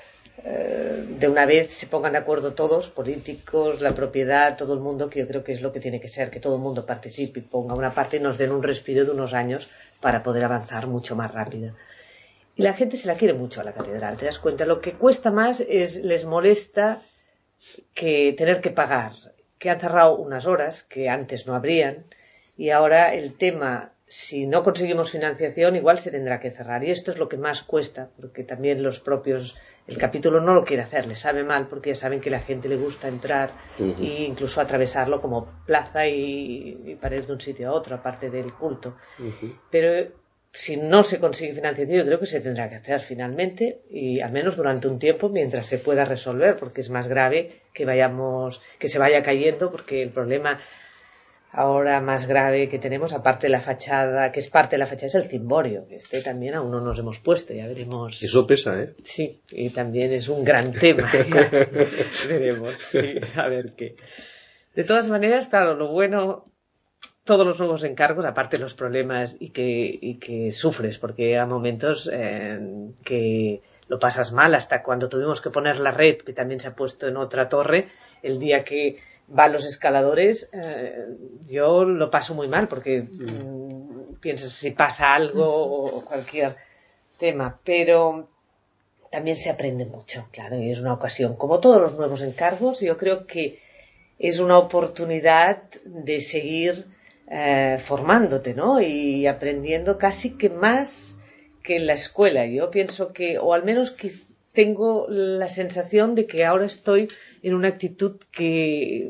de una vez se pongan de acuerdo todos, políticos, la propiedad, todo el mundo, que yo creo que es lo que tiene que ser, que todo el mundo participe y ponga una parte y nos den un respiro de unos años para poder avanzar mucho más rápido. Y la gente se la quiere mucho a la catedral, te das cuenta. Lo que cuesta más les molesta que tener que pagar, que han cerrado unas horas que antes no habrían, y ahora el tema, si no conseguimos financiación, igual se tendrá que cerrar. Y esto es lo que más cuesta, porque también el capítulo no lo quiere hacer, le sabe mal, porque ya saben que a la gente le gusta entrar e incluso atravesarlo como plaza y para ir de un sitio a otro, aparte del culto. Pero si no se consigue financiación, yo creo que se tendrá que hacer finalmente, y al menos durante un tiempo, mientras se pueda resolver, porque es más grave que se vaya cayendo, porque el problema ahora más grave que tenemos, aparte de la fachada, que es parte de la fachada, es el cimborio, que también aún no nos hemos puesto, ya veremos. Eso pesa, ¿eh? Sí, y también es un gran tema, veremos, sí, a ver qué. De todas maneras, claro, lo bueno, todos los nuevos encargos, aparte de los problemas y que sufres, porque hay momentos que lo pasas mal, hasta cuando tuvimos que poner la red, que también se ha puesto en otra torre, el día que van los escaladores, yo lo paso muy mal, porque piensas si pasa algo o cualquier tema, pero también se aprende mucho, claro, y es una ocasión. Como todos los nuevos encargos, yo creo que es una oportunidad de seguir formándote, ¿no? Y aprendiendo casi que más que en la escuela. Yo pienso que, o al menos que tengo la sensación de que ahora estoy en una actitud que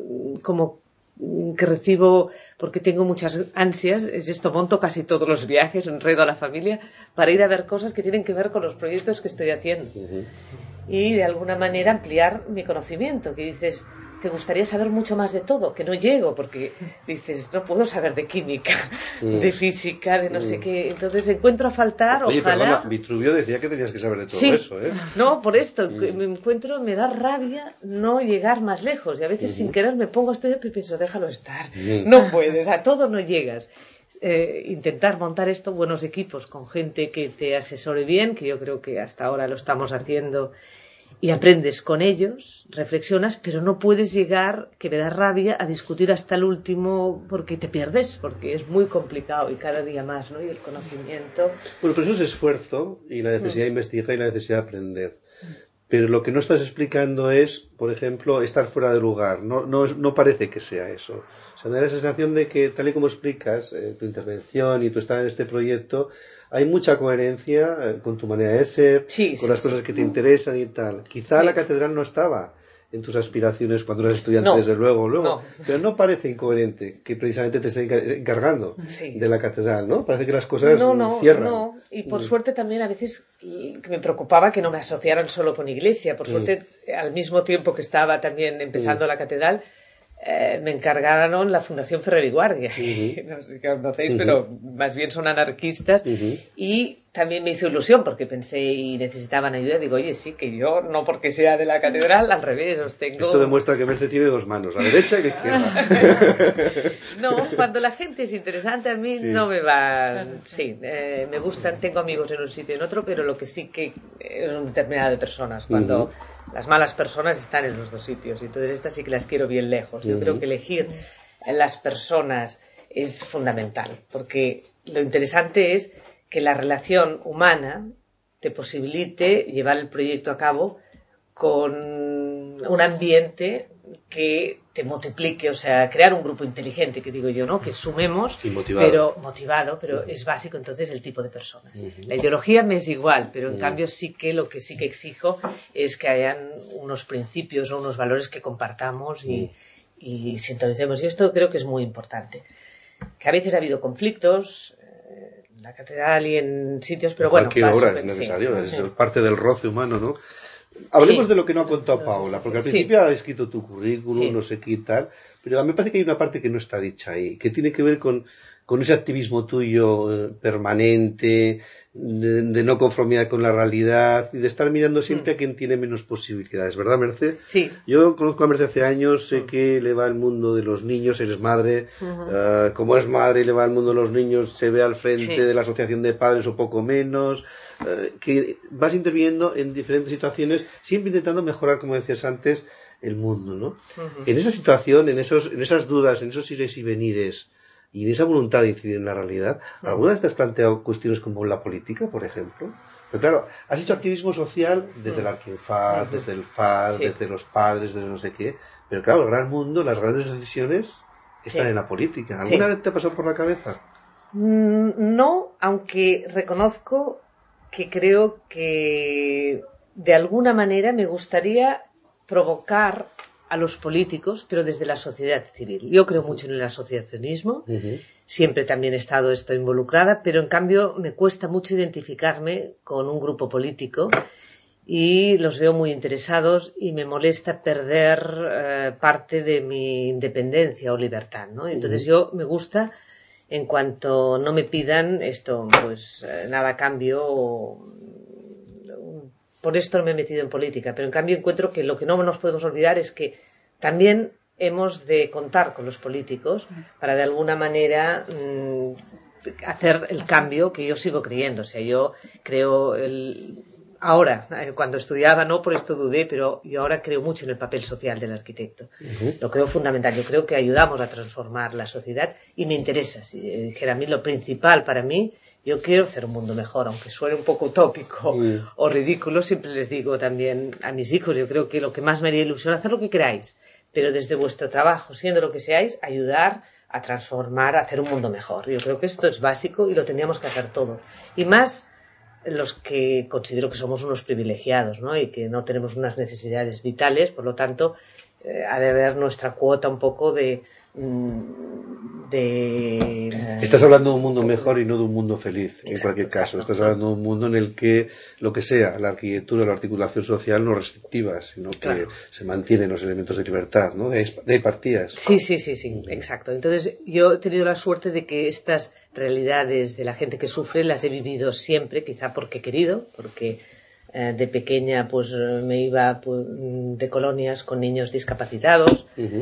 recibo porque tengo muchas ansias, es esto, monto casi todos los viajes, enredo a la familia para ir a ver cosas que tienen que ver con los proyectos que estoy haciendo. Y de alguna manera ampliar mi conocimiento, que dices, te gustaría saber mucho más de todo, que no llego, porque dices, no puedo saber de química, de física, de no sé qué. Entonces encuentro a faltar, oye, ojalá... Perdona, Vitruvio decía que tenías que saber de todo eso, ¿eh? No, por esto, me da rabia no llegar más lejos, y a veces sin querer me pongo a estudiar y pienso, déjalo estar, no puedes, a todo no llegas. Intentar montar esto, buenos equipos con gente que te asesore bien, que yo creo que hasta ahora lo estamos haciendo, y aprendes con ellos, reflexionas, pero no puedes llegar, que me da rabia, a discutir hasta el último porque te pierdes, porque es muy complicado y cada día más, ¿no? Y el conocimiento... Bueno, pero eso es esfuerzo y la necesidad de investigar y la necesidad de aprender. Pero lo que no estás explicando es, por ejemplo, estar fuera de lugar. No parece que sea eso. O sea, me da la sensación de que, tal y como explicas tu intervención y tu estar en este proyecto, hay mucha coherencia con tu manera de ser, con las cosas que te interesan y tal. Quizá la catedral no estaba en tus aspiraciones cuando eras estudiante, desde luego, pero no parece incoherente que precisamente te estés encargando de la catedral, ¿no? Parece que las cosas cierran. No, y por suerte también a veces que me preocupaba que no me asociaran solo con iglesia. Por suerte, al mismo tiempo que estaba también empezando la catedral, me encargaron la Fundación Ferrer y Guardia. No sé si os conocéis, pero más bien son anarquistas. Y también me hizo ilusión porque pensé y necesitaban ayuda. Digo, oye, sí, que yo, no porque sea de la catedral, al revés, os tengo... Esto demuestra que Merce tiene dos manos, la derecha y la izquierda. No, cuando la gente es interesante a mí no me va... Sí, me gustan, tengo amigos en un sitio y en otro, pero lo que sí que es una determinada de personas. Cuando las malas personas están en los dos sitios, entonces estas sí que las quiero bien lejos. Yo creo que elegir las personas es fundamental, porque lo interesante es que la relación humana te posibilite llevar el proyecto a cabo con un ambiente que te multiplique, o sea, crear un grupo inteligente, que digo yo, ¿no? Que sumemos, pero motivado, pero es básico entonces el tipo de personas. La ideología me es igual, pero en cambio lo que sí que exijo es que hayan unos principios o unos valores que compartamos y sintonicemos. Y esto creo que es muy importante. Que a veces ha habido conflictos en la catedral y en sitios, pero bueno... Cualquier hora es necesario, es parte del roce humano, ¿no? Hablemos de lo que no ha contado Paula, porque al principio ha escrito tu currículum, no sé qué y tal, pero a mí me parece que hay una parte que no está dicha ahí, que tiene que ver con ese activismo tuyo permanente, de no conformidad con la realidad y de estar mirando siempre a quien tiene menos posibilidades, ¿verdad, Merce? Sí. Yo conozco a Merce hace años, sé que le va al mundo de los niños, eres madre, como es madre y le va al mundo de los niños, se ve al frente de la asociación de padres o poco menos, que vas interviniendo en diferentes situaciones, siempre intentando mejorar, como decías antes, el mundo, ¿no? En esa situación, en esas dudas, en esos ires y venires, y en esa voluntad de incidir en la realidad, ¿alguna vez te has planteado cuestiones como la política, por ejemplo? Pero claro, has hecho activismo social desde el Arquinfat, desde el FAD, desde los padres, desde no sé qué, pero claro, el gran mundo, las grandes decisiones están en la política. ¿Alguna vez te ha pasado por la cabeza? No, aunque reconozco que creo que de alguna manera me gustaría provocar a los políticos, pero desde la sociedad civil. Yo creo mucho en el asociacionismo, siempre también he estado involucrada, pero en cambio me cuesta mucho identificarme con un grupo político y los veo muy interesados y me molesta perder parte de mi independencia o libertad, ¿no? Entonces yo me gusta, en cuanto no me pidan esto, pues nada a cambio, por esto no me he metido en política, pero en cambio encuentro que lo que no nos podemos olvidar es que también hemos de contar con los políticos para de alguna manera hacer el cambio que yo sigo creyendo. O sea, yo creo ahora, cuando estudiaba, no por esto dudé, pero yo ahora creo mucho en el papel social del arquitecto. Lo creo fundamental. Yo creo que ayudamos a transformar la sociedad y me interesa. Si dijera a mí lo principal para mí, yo quiero hacer un mundo mejor, aunque suene un poco utópico o ridículo, siempre les digo también a mis hijos, yo creo que lo que más me haría ilusión es hacer lo que queráis, pero desde vuestro trabajo, siendo lo que seáis, ayudar a transformar, a hacer un mundo mejor. Yo creo que esto es básico y lo tendríamos que hacer todo. Y más los que considero que somos unos privilegiados, ¿no? Y que no tenemos unas necesidades vitales, por lo tanto, ha de haber nuestra cuota un poco de Estás hablando de un mundo mejor y no de un mundo feliz, en cualquier caso. Estás hablando de un mundo en el que lo que sea, la arquitectura, la articulación social no restrictiva, sino que se mantienen los elementos de libertad, ¿no? De ahí partías. Sí, exacto. Entonces, yo he tenido la suerte de que estas realidades de la gente que sufre las he vivido siempre, quizá porque he querido, porque de pequeña pues me iba de colonias con niños discapacitados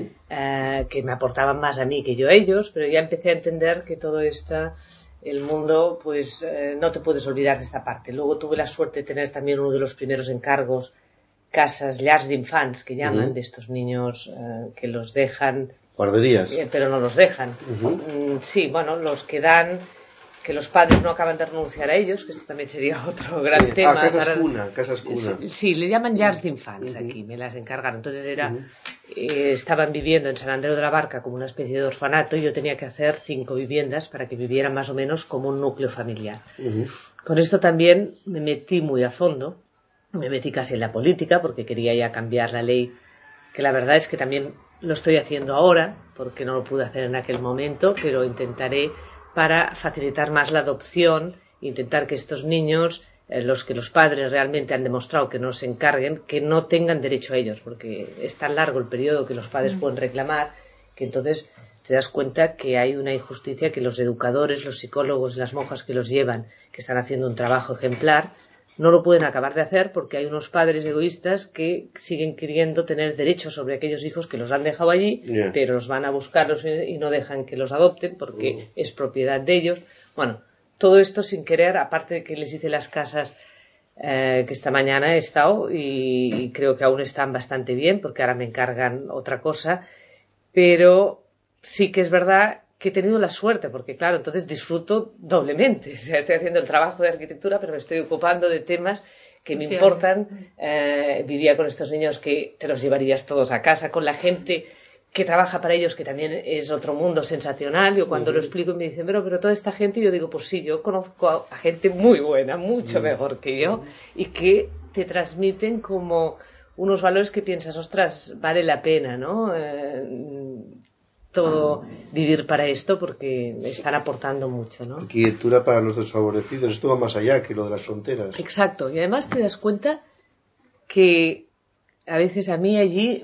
que me aportaban más a mí que yo a ellos, pero ya empecé a entender que todo esto, el mundo, pues no te puedes olvidar de esta parte. Luego tuve la suerte de tener también uno de los primeros encargos, casas, llars d'infants, que llaman, de estos niños que los dejan... Guarderías. Pero no los dejan. Sí, bueno, los que dan... que los padres no acaban de renunciar a ellos, que esto también sería otro gran tema. Casas cuna. Sí, le llaman llars d'infants aquí, me las encargaron. Entonces estaban viviendo en San Andreu de la Barca como una especie de orfanato y yo tenía que hacer 5 viviendas para que vivieran más o menos como un núcleo familiar. Con esto también me metí muy a fondo, me metí casi en la política porque quería ya cambiar la ley, que la verdad es que también lo estoy haciendo ahora, porque no lo pude hacer en aquel momento, pero intentaré para facilitar más la adopción, intentar que estos niños, los que los padres realmente han demostrado que no se encarguen, que no tengan derecho a ellos, porque es tan largo el periodo que los padres pueden reclamar, que entonces te das cuenta que hay una injusticia, que los educadores, los psicólogos, las monjas que los llevan, que están haciendo un trabajo ejemplar, no lo pueden acabar de hacer porque hay unos padres egoístas que siguen queriendo tener derechos sobre aquellos hijos que los han dejado allí, pero los van a buscarlos y no dejan que los adopten porque es propiedad de ellos. Bueno, todo esto sin querer, aparte de que les hice las casas que esta mañana he estado y creo que aún están bastante bien porque ahora me encargan otra cosa, pero sí que es verdad que he tenido la suerte, porque claro, entonces disfruto doblemente. O sea, estoy haciendo el trabajo de arquitectura, pero me estoy ocupando de temas que me importan. Vivía con estos niños que te los llevarías todos a casa, con la gente que trabaja para ellos, que también es otro mundo sensacional. Yo cuando lo explico me dicen, pero toda esta gente, yo digo, pues sí, yo conozco a gente muy buena, mucho mejor que yo, y que te transmiten como unos valores que piensas, ostras, vale la pena, ¿no? Todo vivir para esto porque están aportando mucho, ¿no? Arquitectura para los desfavorecidos, esto va más allá que lo de las fronteras. Exacto, y además te das cuenta que a veces a mí allí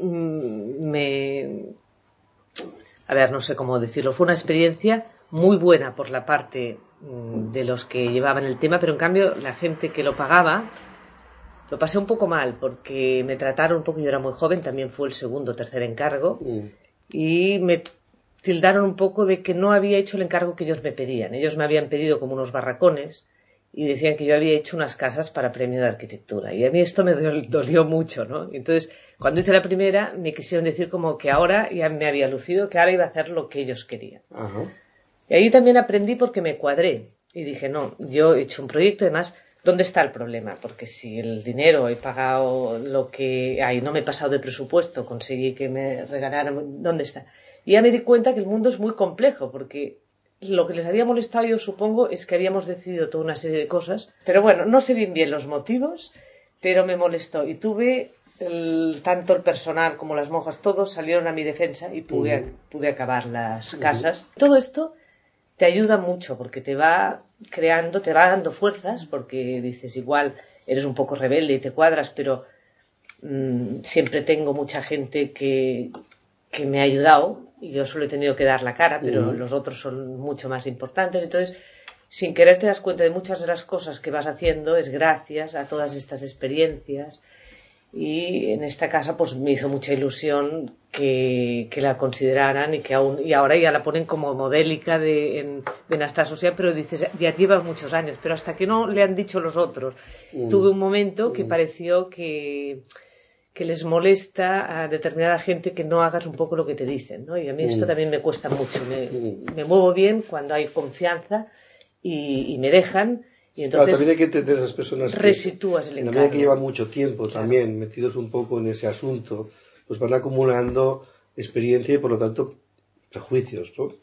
a ver, no sé cómo decirlo, fue una experiencia muy buena por la parte de los que llevaban el tema, pero en cambio la gente que lo pagaba lo pasé un poco mal porque me trataron un poco, yo era muy joven, también fue el segundo o tercer encargo y me tildaron un poco de que no había hecho el encargo que ellos me pedían. Ellos me habían pedido como unos barracones y decían que yo había hecho unas casas para premio de arquitectura. Y a mí esto me dolió mucho, ¿no? Entonces, cuando hice la primera, me quisieron decir como que ahora ya me había lucido, que ahora iba a hacer lo que ellos querían. Y ahí también aprendí porque me cuadré. Y dije, no, yo he hecho un proyecto, además, ¿dónde está el problema? Porque si el dinero he pagado lo que hay, no me he pasado de presupuesto, conseguí que me regalaran, ¿dónde está? Y ya me di cuenta que el mundo es muy complejo, porque lo que les había molestado, yo supongo, es que habíamos decidido toda una serie de cosas. Pero bueno, no sé bien los motivos, pero me molestó. Y tuve, tanto el personal como las monjas, todos salieron a mi defensa y pude acabar las casas. Todo esto te ayuda mucho, porque te va creando, te va dando fuerzas, porque dices, igual eres un poco rebelde y te cuadras, pero siempre tengo mucha gente que me ha ayudado y yo solo he tenido que dar la cara, pero los otros son mucho más importantes. Entonces, sin querer te das cuenta de muchas de las cosas que vas haciendo es gracias a todas estas experiencias. Y en esta casa pues me hizo mucha ilusión que la consideraran y ahora ya la ponen como modélica de Anastasia, pero dices, ya lleva muchos años, pero hasta que no le han dicho los otros. Tuve un momento que pareció que les molesta a determinada gente que no hagas un poco lo que te dicen, ¿no? Y a mí esto también me cuesta mucho. Me muevo bien cuando hay confianza y me dejan. Y entonces también hay que entender a esas personas resitúas el encargo. En la medida que llevan mucho tiempo también metidos un poco en ese asunto, pues van acumulando experiencia y por lo tanto prejuicios, ¿no?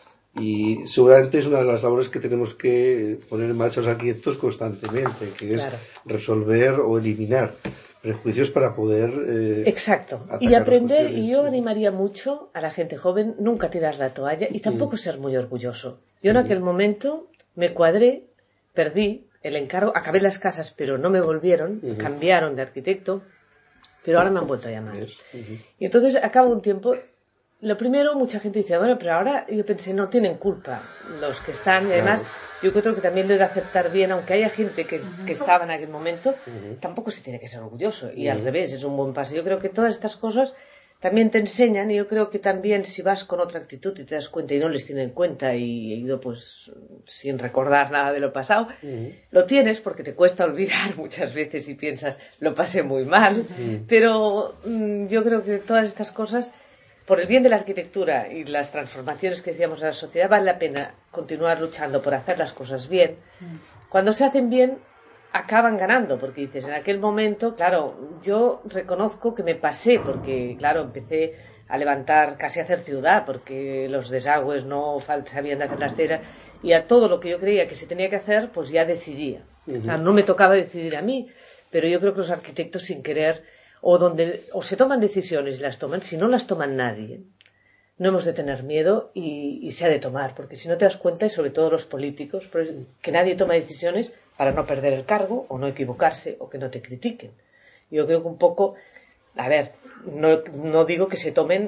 Y seguramente es una de las labores que tenemos que poner en marcha los arquitectos constantemente, que es resolver o eliminar prejuicios para poder exacto, y aprender. Y yo animaría mucho a la gente joven nunca tirar la toalla y tampoco ser muy orgulloso. Yo en aquel momento me cuadré, perdí el encargo, acabé las casas pero no me volvieron, cambiaron de arquitecto, pero ahora me han vuelto a llamar. Y entonces a cabo de un tiempo, lo primero, mucha gente dice, bueno, pero ahora yo pensé, no tienen culpa los que están, y además yo creo que también lo he de aceptar bien, aunque haya gente que estaba en aquel momento, tampoco se tiene que ser orgulloso, y al revés, es un buen paso. Yo creo que todas estas cosas también te enseñan, y yo creo que también si vas con otra actitud y te das cuenta y no les tienen en cuenta y he ido pues sin recordar nada de lo pasado, lo tienes porque te cuesta olvidar muchas veces y piensas, lo pasé muy mal, pero yo creo que todas estas cosas, por el bien de la arquitectura y las transformaciones que decíamos en la sociedad, vale la pena continuar luchando por hacer las cosas bien. Cuando se hacen bien, acaban ganando, porque dices, en aquel momento, claro, yo reconozco que me pasé, porque, claro, empecé a levantar, casi a hacer ciudad, porque los desagües no sabían de hacer las ceras, y a todo lo que yo creía que se tenía que hacer, pues ya decidía. O sea, no me tocaba decidir a mí, pero yo creo que los arquitectos, sin querer, o se toman decisiones y las toman, si no las toman nadie, no hemos de tener miedo y se ha de tomar, porque si no te das cuenta, y sobre todo los políticos, que nadie toma decisiones para no perder el cargo o no equivocarse o que no te critiquen. Yo creo que un poco, a ver, no digo que se tomen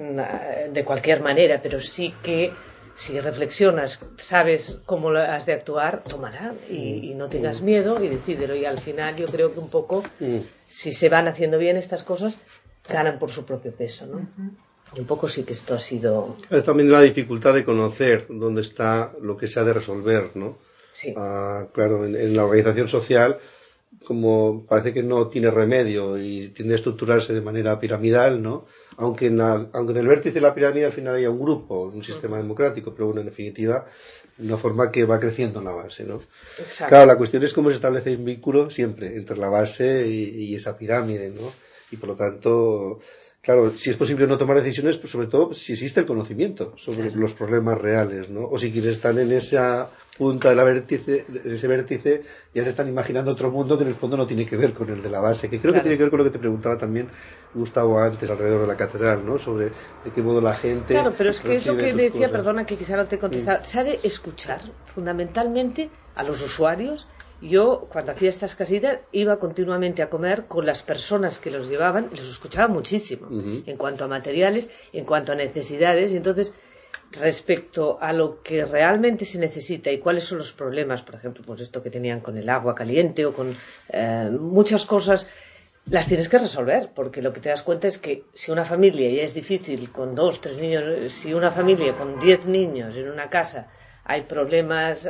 de cualquier manera, pero sí que si reflexionas, sabes cómo has de actuar, tómala y no tengas miedo y decídelo. Y al final yo creo que un poco, si se van haciendo bien estas cosas, ganan por su propio peso, ¿no? Un poco sí que esto ha sido... Es también la dificultad de conocer dónde está lo que se ha de resolver, ¿no? Sí. Claro, en la organización social, como parece que no tiene remedio y tiende a estructurarse de manera piramidal, ¿no? Aunque en el vértice de la pirámide al final haya un grupo, un sistema democrático, pero bueno, en definitiva, de una forma que va creciendo en la base, ¿no? Exacto. Claro, la cuestión es cómo se establece un vínculo siempre entre la base y esa pirámide, ¿no? Y por lo tanto, claro, si es posible no tomar decisiones, pues sobre todo si existe el conocimiento sobre los problemas reales, ¿no? O si quienes están en esa punta de ese vértice, ya se están imaginando otro mundo que en el fondo no tiene que ver con el de la base, que creo que tiene que ver con lo que te preguntaba también Gustavo antes alrededor de la catedral, ¿no? Sobre de qué modo la gente... Claro, pero es que es lo que decía, perdona que quizá no te he contestado, se ha de escuchar fundamentalmente a los usuarios. Yo, cuando hacía estas casitas, iba continuamente a comer con las personas que los llevaban y los escuchaba muchísimo, en cuanto a materiales, en cuanto a necesidades, y entonces, respecto a lo que realmente se necesita y cuáles son los problemas, por ejemplo, pues esto que tenían con el agua caliente o con muchas cosas, las tienes que resolver, porque lo que te das cuenta es que si una familia ya es difícil con 2, 3 niños, si una familia con 10 niños en una casa hay problemas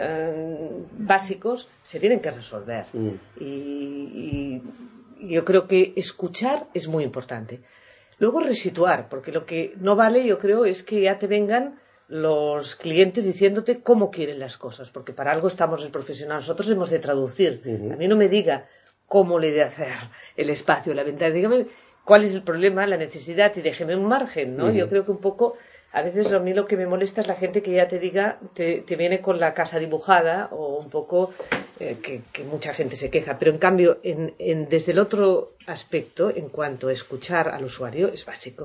básicos, se tienen que resolver. Y yo creo que escuchar es muy importante. Luego resituar, porque lo que no vale, yo creo, es que ya te vengan los clientes diciéndote cómo quieren las cosas, porque para algo estamos el profesional, nosotros hemos de traducir. A mí no me diga cómo le he de hacer el espacio, la ventana, dígame cuál es el problema, la necesidad y déjeme un margen, ¿no? Yo creo que un poco... A veces a mí lo que me molesta es la gente que ya te diga, te viene con la casa dibujada o un poco que mucha gente se queja. Pero en cambio, desde el otro aspecto, en cuanto a escuchar al usuario, es básico.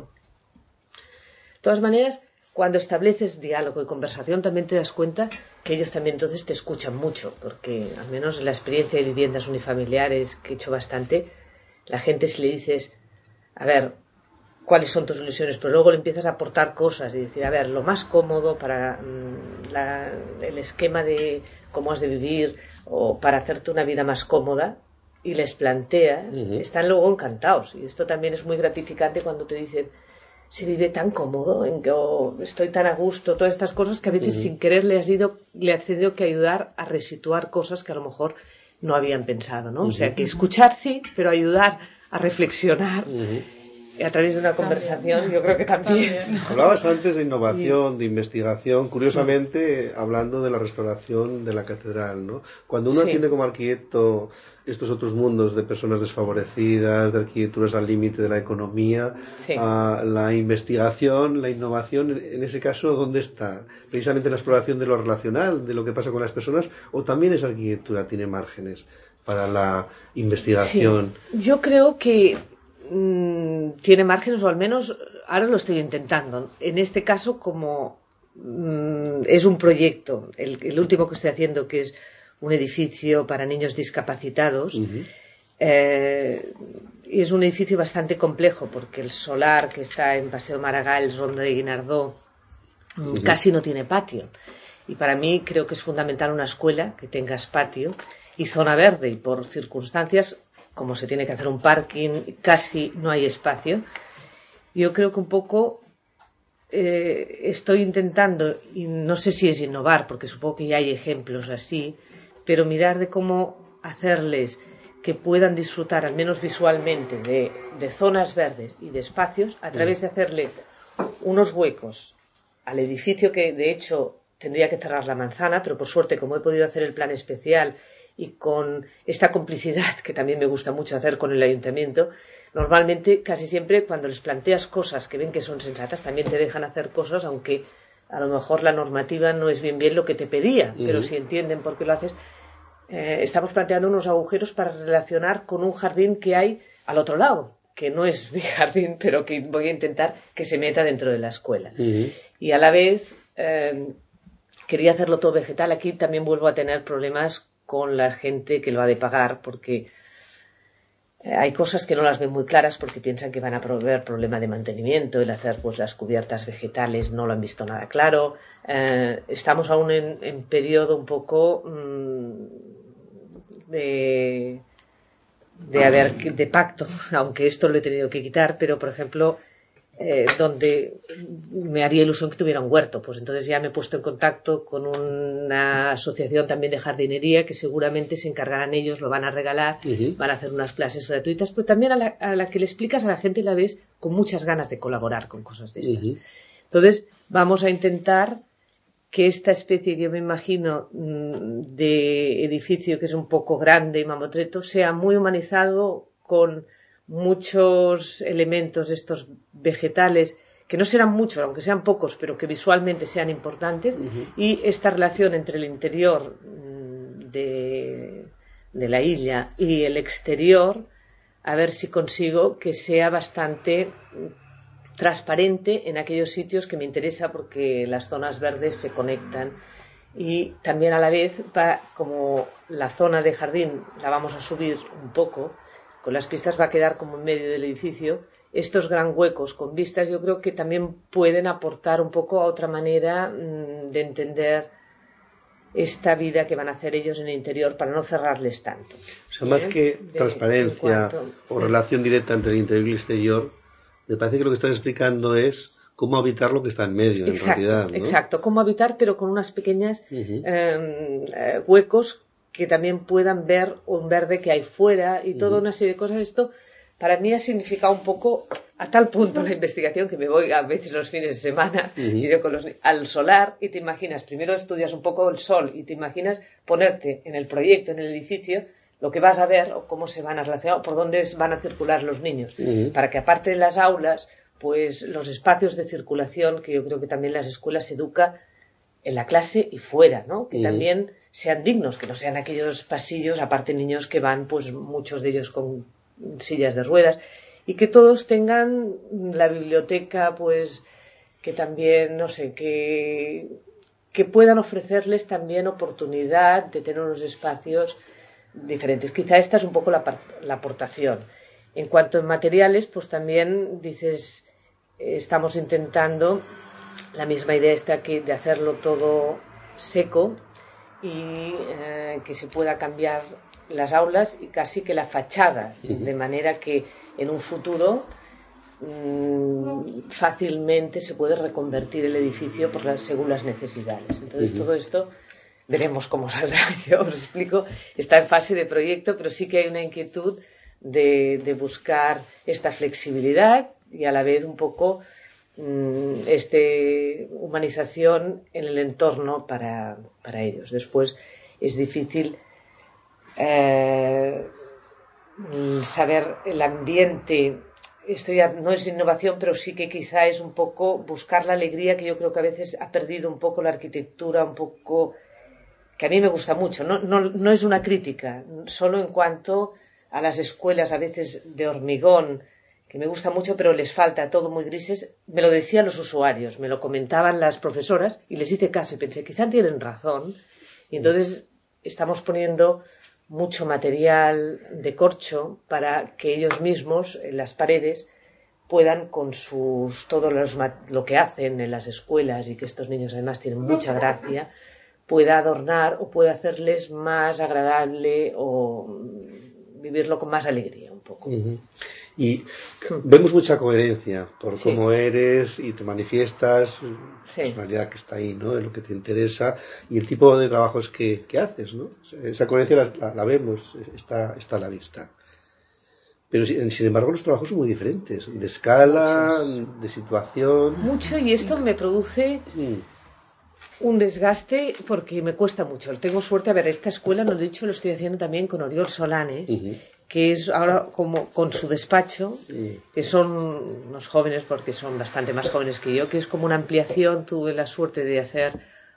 De todas maneras, cuando estableces diálogo y conversación también te das cuenta que ellos también entonces te escuchan mucho, porque al menos en la experiencia de viviendas unifamiliares que he hecho bastante, la gente si le dices, a ver, cuáles son tus ilusiones, pero luego le empiezas a aportar cosas y decir, a ver, lo más cómodo para el esquema de cómo has de vivir o para hacerte una vida más cómoda y les planteas, están luego encantados. Y esto también es muy gratificante cuando te dicen, se vive tan cómodo, estoy tan a gusto, todas estas cosas que a veces sin querer le has tenido que ayudar a resituar cosas que a lo mejor no habían pensado, ¿no? O sea, que escuchar sí, pero ayudar a reflexionar. a través de una conversación, yo creo que también. Hablabas antes de innovación, de investigación, curiosamente hablando de la restauración de la catedral, ¿no? Cuando uno tiene como arquitecto estos otros mundos de personas desfavorecidas, de arquitecturas al límite de la economía, la investigación, la innovación, en ese caso, ¿dónde está? ¿Precisamente la exploración de lo relacional, de lo que pasa con las personas, o también esa arquitectura tiene márgenes para la investigación? Sí. Yo creo que tiene márgenes, o al menos ahora lo estoy intentando. En este caso, como es un proyecto, el último que estoy haciendo, que es un edificio para niños discapacitados, es un edificio bastante complejo, porque el solar que está en Paseo Maragall, Ronda de Guinardó, casi no tiene patio. Y para mí creo que es fundamental una escuela que tengas patio y zona verde, y por circunstancias, como se tiene que hacer un parking, casi no hay espacio. Yo creo que un poco estoy intentando, y no sé si es innovar, porque supongo que ya hay ejemplos así, pero mirar de cómo hacerles que puedan disfrutar, al menos visualmente, de zonas verdes y de espacios, a través de hacerle unos huecos al edificio, que de hecho tendría que cerrar la manzana, pero por suerte, como he podido hacer el plan especial y con esta complicidad que también me gusta mucho hacer con el ayuntamiento, normalmente, casi siempre, cuando les planteas cosas que ven que son sensatas, también te dejan hacer cosas, aunque a lo mejor la normativa no es bien lo que te pedía, pero si entienden por qué lo haces. Estamos planteando unos agujeros para relacionar con un jardín que hay al otro lado, que no es mi jardín, pero que voy a intentar que se meta dentro de la escuela. Y a la vez quería hacerlo todo vegetal. Aquí también vuelvo a tener problemas con la gente que lo ha de pagar, porque hay cosas que no las ven muy claras, porque piensan que van a haber problema de mantenimiento, el hacer pues las cubiertas vegetales no lo han visto nada claro. Estamos aún en periodo un poco de pacto, aunque esto lo he tenido que quitar, pero por ejemplo donde me haría ilusión que tuviera un huerto, pues entonces ya me he puesto en contacto con una asociación también de jardinería, que seguramente se encargarán ellos, lo van a regalar, van a hacer unas clases gratuitas, pero también a la que le explicas a la gente y la ves con muchas ganas de colaborar con cosas de estas. Entonces vamos a intentar que esta especie que yo me imagino de edificio, que es un poco grande y mamotreto, sea muy humanizado, con muchos elementos estos vegetales, que no serán muchos, aunque sean pocos, pero que visualmente sean importantes, y esta relación entre el interior de la isla y el exterior, a ver si consigo que sea bastante transparente en aquellos sitios que me interesa, porque las zonas verdes se conectan. Y también a la vez, como la zona de jardín la vamos a subir un poco, con las pistas va a quedar como en medio del edificio, estos gran huecos con vistas yo creo que también pueden aportar un poco a otra manera de entender esta vida que van a hacer ellos en el interior, para no cerrarles tanto. O sea, más que transparencia o relación directa entre el interior y el exterior, me parece que lo que estás explicando es cómo habitar lo que está en medio, en realidad, ¿no? Exacto, cómo habitar, pero con unas pequeñas huecos que también puedan ver un verde que hay fuera y toda una serie de cosas. Esto para mí ha significado un poco, a tal punto la investigación, que me voy a veces los fines de semana y yo al solar, y te imaginas, primero estudias un poco el sol y te imaginas ponerte en el proyecto, en el edificio, lo que vas a ver o cómo se van a relacionar, por dónde van a circular los niños, para que aparte de las aulas, pues los espacios de circulación, que yo creo que también las escuelas se educa en la clase y fuera, ¿no? Que también sean dignos, que no sean aquellos pasillos, aparte niños que van, pues muchos de ellos con sillas de ruedas, y que todos tengan la biblioteca, pues que también, no sé, que puedan ofrecerles también oportunidad de tener unos espacios diferentes. Quizá esta es un poco la aportación. En cuanto a materiales, pues también dices, estamos intentando la misma idea esta que de hacerlo todo seco y que se pueda cambiar las aulas y casi que la fachada, de manera que en un futuro fácilmente se puede reconvertir el edificio según las necesidades. Entonces todo esto veremos cómo saldrá. Yo os explico, está en fase de proyecto, pero sí que hay una inquietud de buscar esta flexibilidad, y a la vez un poco humanización en el entorno para ellos. Después es difícil saber el ambiente. Esto ya no es innovación, pero sí que quizá es un poco buscar la alegría, que yo creo que a veces ha perdido un poco la arquitectura, un poco, que a mí me gusta mucho. No es una crítica, solo en cuanto a las escuelas a veces de hormigón, que me gusta mucho, pero les falta todo muy grises. Me lo decían los usuarios, me lo comentaban las profesoras y les hice caso y pensé, quizá tienen razón. Y entonces estamos poniendo mucho material de corcho para que ellos mismos en las paredes puedan con lo que hacen en las escuelas, y que estos niños además tienen mucha gracia, pueda adornar o pueda hacerles más agradable o vivirlo con más alegría un poco. Y vemos mucha coherencia por cómo eres y te manifiestas, personalidad que está ahí, ¿no? En lo que te interesa y el tipo de trabajos que haces, ¿no? Esa coherencia la vemos, está a la vista. Pero sin embargo los trabajos son muy diferentes, de escala, de situación. Mucho, y esto me produce un desgaste porque me cuesta mucho. Tengo suerte, a ver, esta escuela, no lo he dicho, lo estoy haciendo también con Oriol Solanes, que es ahora como con su despacho, que son unos jóvenes, porque son bastante más jóvenes que yo, que es como una ampliación. Tuve la suerte de hacer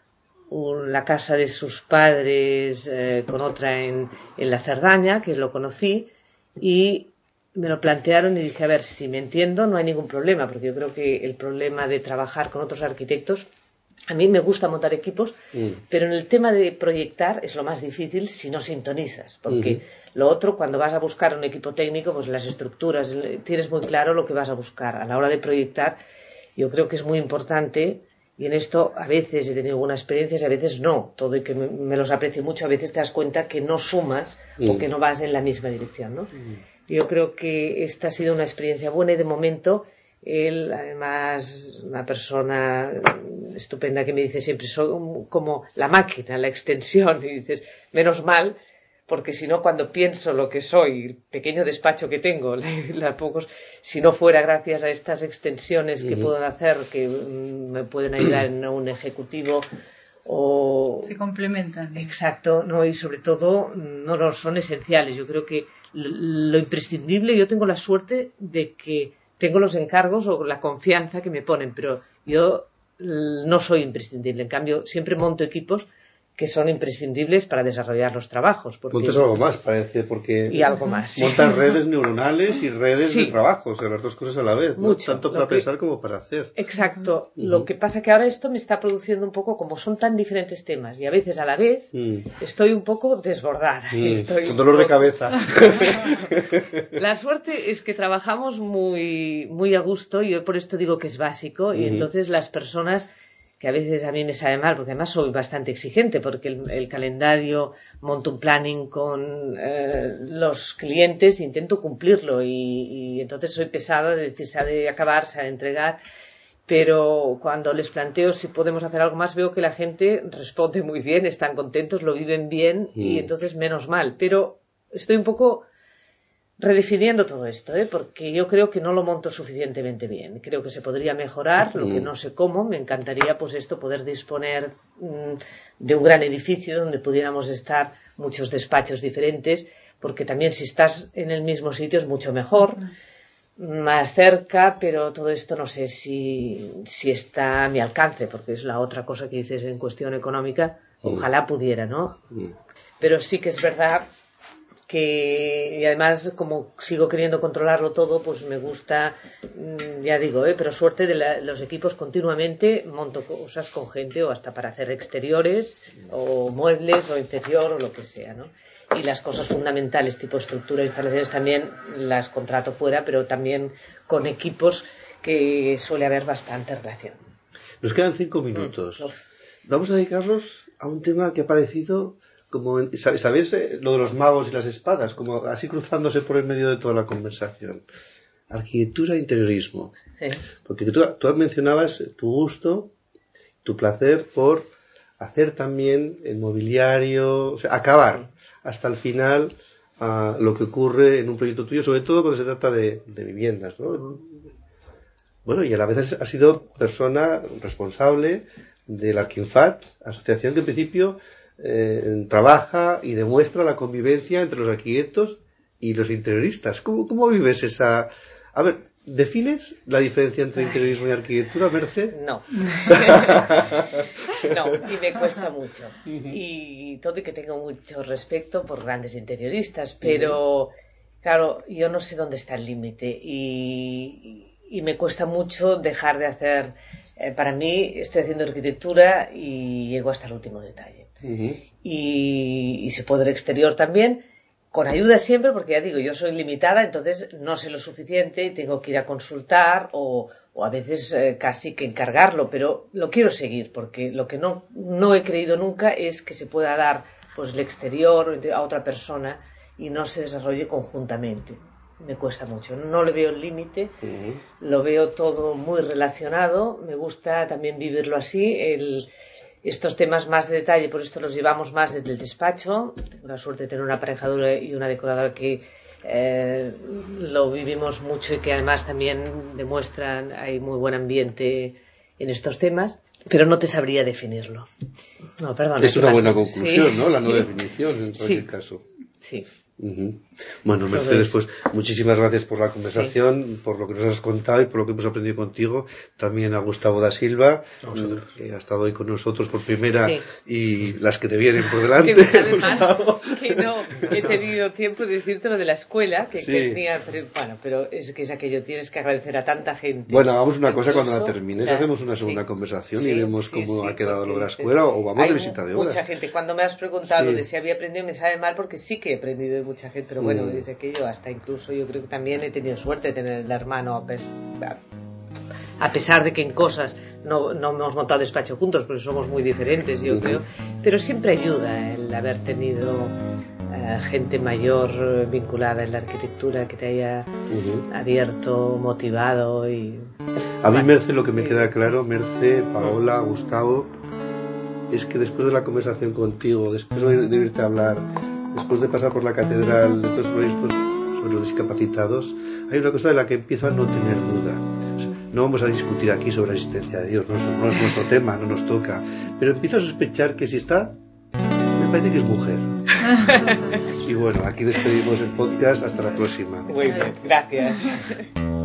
la casa de sus padres con otra en la Cerdaña, que lo conocí, y me lo plantearon y dije, a ver, si me entiendo no hay ningún problema, porque yo creo que el problema de trabajar con otros arquitectos, a mí me gusta montar equipos, pero en el tema de proyectar es lo más difícil si no sintonizas, porque lo otro, cuando vas a buscar un equipo técnico, pues las estructuras, tienes muy claro lo que vas a buscar. A la hora de proyectar, yo creo que es muy importante, y en esto a veces he tenido algunas experiencias y a veces no, todo y que me los aprecio mucho, a veces te das cuenta que no sumas o que no vas en la misma dirección, ¿no? Yo creo que esta ha sido una experiencia buena, y de momento él, además, una persona estupenda que me dice siempre, soy como la máquina, la extensión, y dices, menos mal, porque si no, cuando pienso lo que soy, el pequeño despacho que tengo, si no fuera gracias a estas extensiones que puedo hacer, que me pueden ayudar en un ejecutivo, se complementan. Exacto, no, y sobre todo no son esenciales. Yo creo que lo imprescindible, yo tengo la suerte de que tengo los encargos o la confianza que me ponen, pero yo no soy imprescindible. En cambio, siempre monto equipos que son imprescindibles para desarrollar los trabajos. Montas algo más, parece, porque y algo más. Montas redes neuronales y redes de trabajo, o sea, las dos cosas a la vez, ¿no? Mucho, tanto para pensar como para hacer. Exacto. Lo que pasa que ahora esto me está produciendo un poco, como son tan diferentes temas, y a veces a la vez estoy un poco desbordada. Con dolor de cabeza. La suerte es que trabajamos muy, muy a gusto, y yo por esto digo que es básico, y entonces las personas, que a veces a mí me sabe mal, porque además soy bastante exigente, porque el calendario, monto un planning con los clientes, intento cumplirlo, y entonces soy pesada de decir, se ha de acabar, se ha de entregar, pero cuando les planteo si podemos hacer algo más, veo que la gente responde muy bien, están contentos, lo viven bien, y entonces menos mal. Pero estoy un poco redefiniendo todo esto, porque yo creo que no lo monto suficientemente bien. Creo que se podría mejorar, lo que no sé cómo. Me encantaría, pues esto, poder disponer de un gran edificio donde pudiéramos estar muchos despachos diferentes, porque también si estás en el mismo sitio es mucho mejor, más cerca, pero todo esto no sé si está a mi alcance, porque es la otra cosa que dices en cuestión económica. Ojalá pudiera, ¿no? Pero sí que es verdad que, y además, como sigo queriendo controlarlo todo, pues me gusta, ya digo, pero suerte de los equipos, continuamente monto cosas con gente, o hasta para hacer exteriores o muebles o interior o lo que sea, ¿no? Y las cosas fundamentales tipo estructura e instalaciones también las contrato fuera, pero también con equipos que suele haber bastante relación. Nos quedan 5 minutos. Vamos a dedicarnos a un tema que ha aparecido como, ¿sabéis lo de los magos y las espadas? Como así cruzándose por el medio de toda la conversación. Arquitectura e interiorismo. Porque tú mencionabas tu gusto, tu placer por hacer también el mobiliario, o sea, acabar hasta el final lo que ocurre en un proyecto tuyo, sobre todo cuando se trata de viviendas, ¿no? Bueno, y a la vez ha sido persona responsable del Arquinfat, asociación que en principio trabaja y demuestra la convivencia entre los arquitectos y los interioristas. ¿Cómo vives esa...? A ver, ¿defines la diferencia entre interiorismo y arquitectura, Mercé? No. No, y me cuesta mucho. Y todo y que tengo mucho respeto por grandes interioristas, pero claro, yo no sé dónde está el límite y me cuesta mucho dejar de hacer... para mí, estoy haciendo arquitectura y llego hasta el último detalle. Y se puede el exterior también, con ayuda siempre, porque ya digo, yo soy limitada, entonces no sé lo suficiente y tengo que ir a consultar o a veces casi que encargarlo, pero lo quiero seguir, porque lo que no he creído nunca es que se pueda dar pues el exterior a otra persona y no se desarrolle conjuntamente. Me cuesta mucho, no le veo el límite, lo veo todo muy relacionado, me gusta también vivirlo así, estos temas más de detalle, por esto los llevamos más desde el despacho. Tengo la suerte de tener una aparejadora y una decoradora que lo vivimos mucho y que además también demuestran, hay muy buen ambiente en estos temas, pero no te sabría definirlo. No, perdón. Es una buena conclusión, ¿no? La no definición en cualquier caso. Sí. Bueno, Mercedes, pues muchísimas gracias por la conversación, por lo que nos has contado y por lo que hemos aprendido contigo. También a Gustavo da Silva, que ha estado hoy con nosotros por primera, y las que te vienen por delante. Que me sabe mal, que no he tenido tiempo de decirte lo de la escuela, que tenía, pero es que es aquello, tienes que agradecer a tanta gente. Bueno, hagamos una cosa, cuando la termines hacemos una segunda conversación y vemos cómo ha quedado lo de la escuela, o vamos de visita de obra. Mucha gente, cuando me has preguntado de si había aprendido, me sabe mal porque sí que he aprendido de mucha gente, pero bueno, desde aquello hasta incluso yo creo que también he tenido suerte de tener el hermano, a pesar de que en cosas no hemos montado despacho juntos porque somos muy diferentes, yo creo, pero siempre ayuda el haber tenido gente mayor vinculada en la arquitectura que te haya abierto, motivado y... A mí, Merce, lo que me queda claro, Merce, Paola, Gustavo, es que después de la conversación contigo, después de irte a hablar, después de pasar por la catedral de todos los proyectos sobre los discapacitados, hay una cosa de la que empiezo a no tener duda. O sea, no vamos a discutir aquí sobre la existencia de Dios, no es nuestro tema, no nos toca, pero empiezo a sospechar que si está, me parece que es mujer. Y bueno, aquí despedimos el podcast, hasta la próxima. Muy bien, gracias.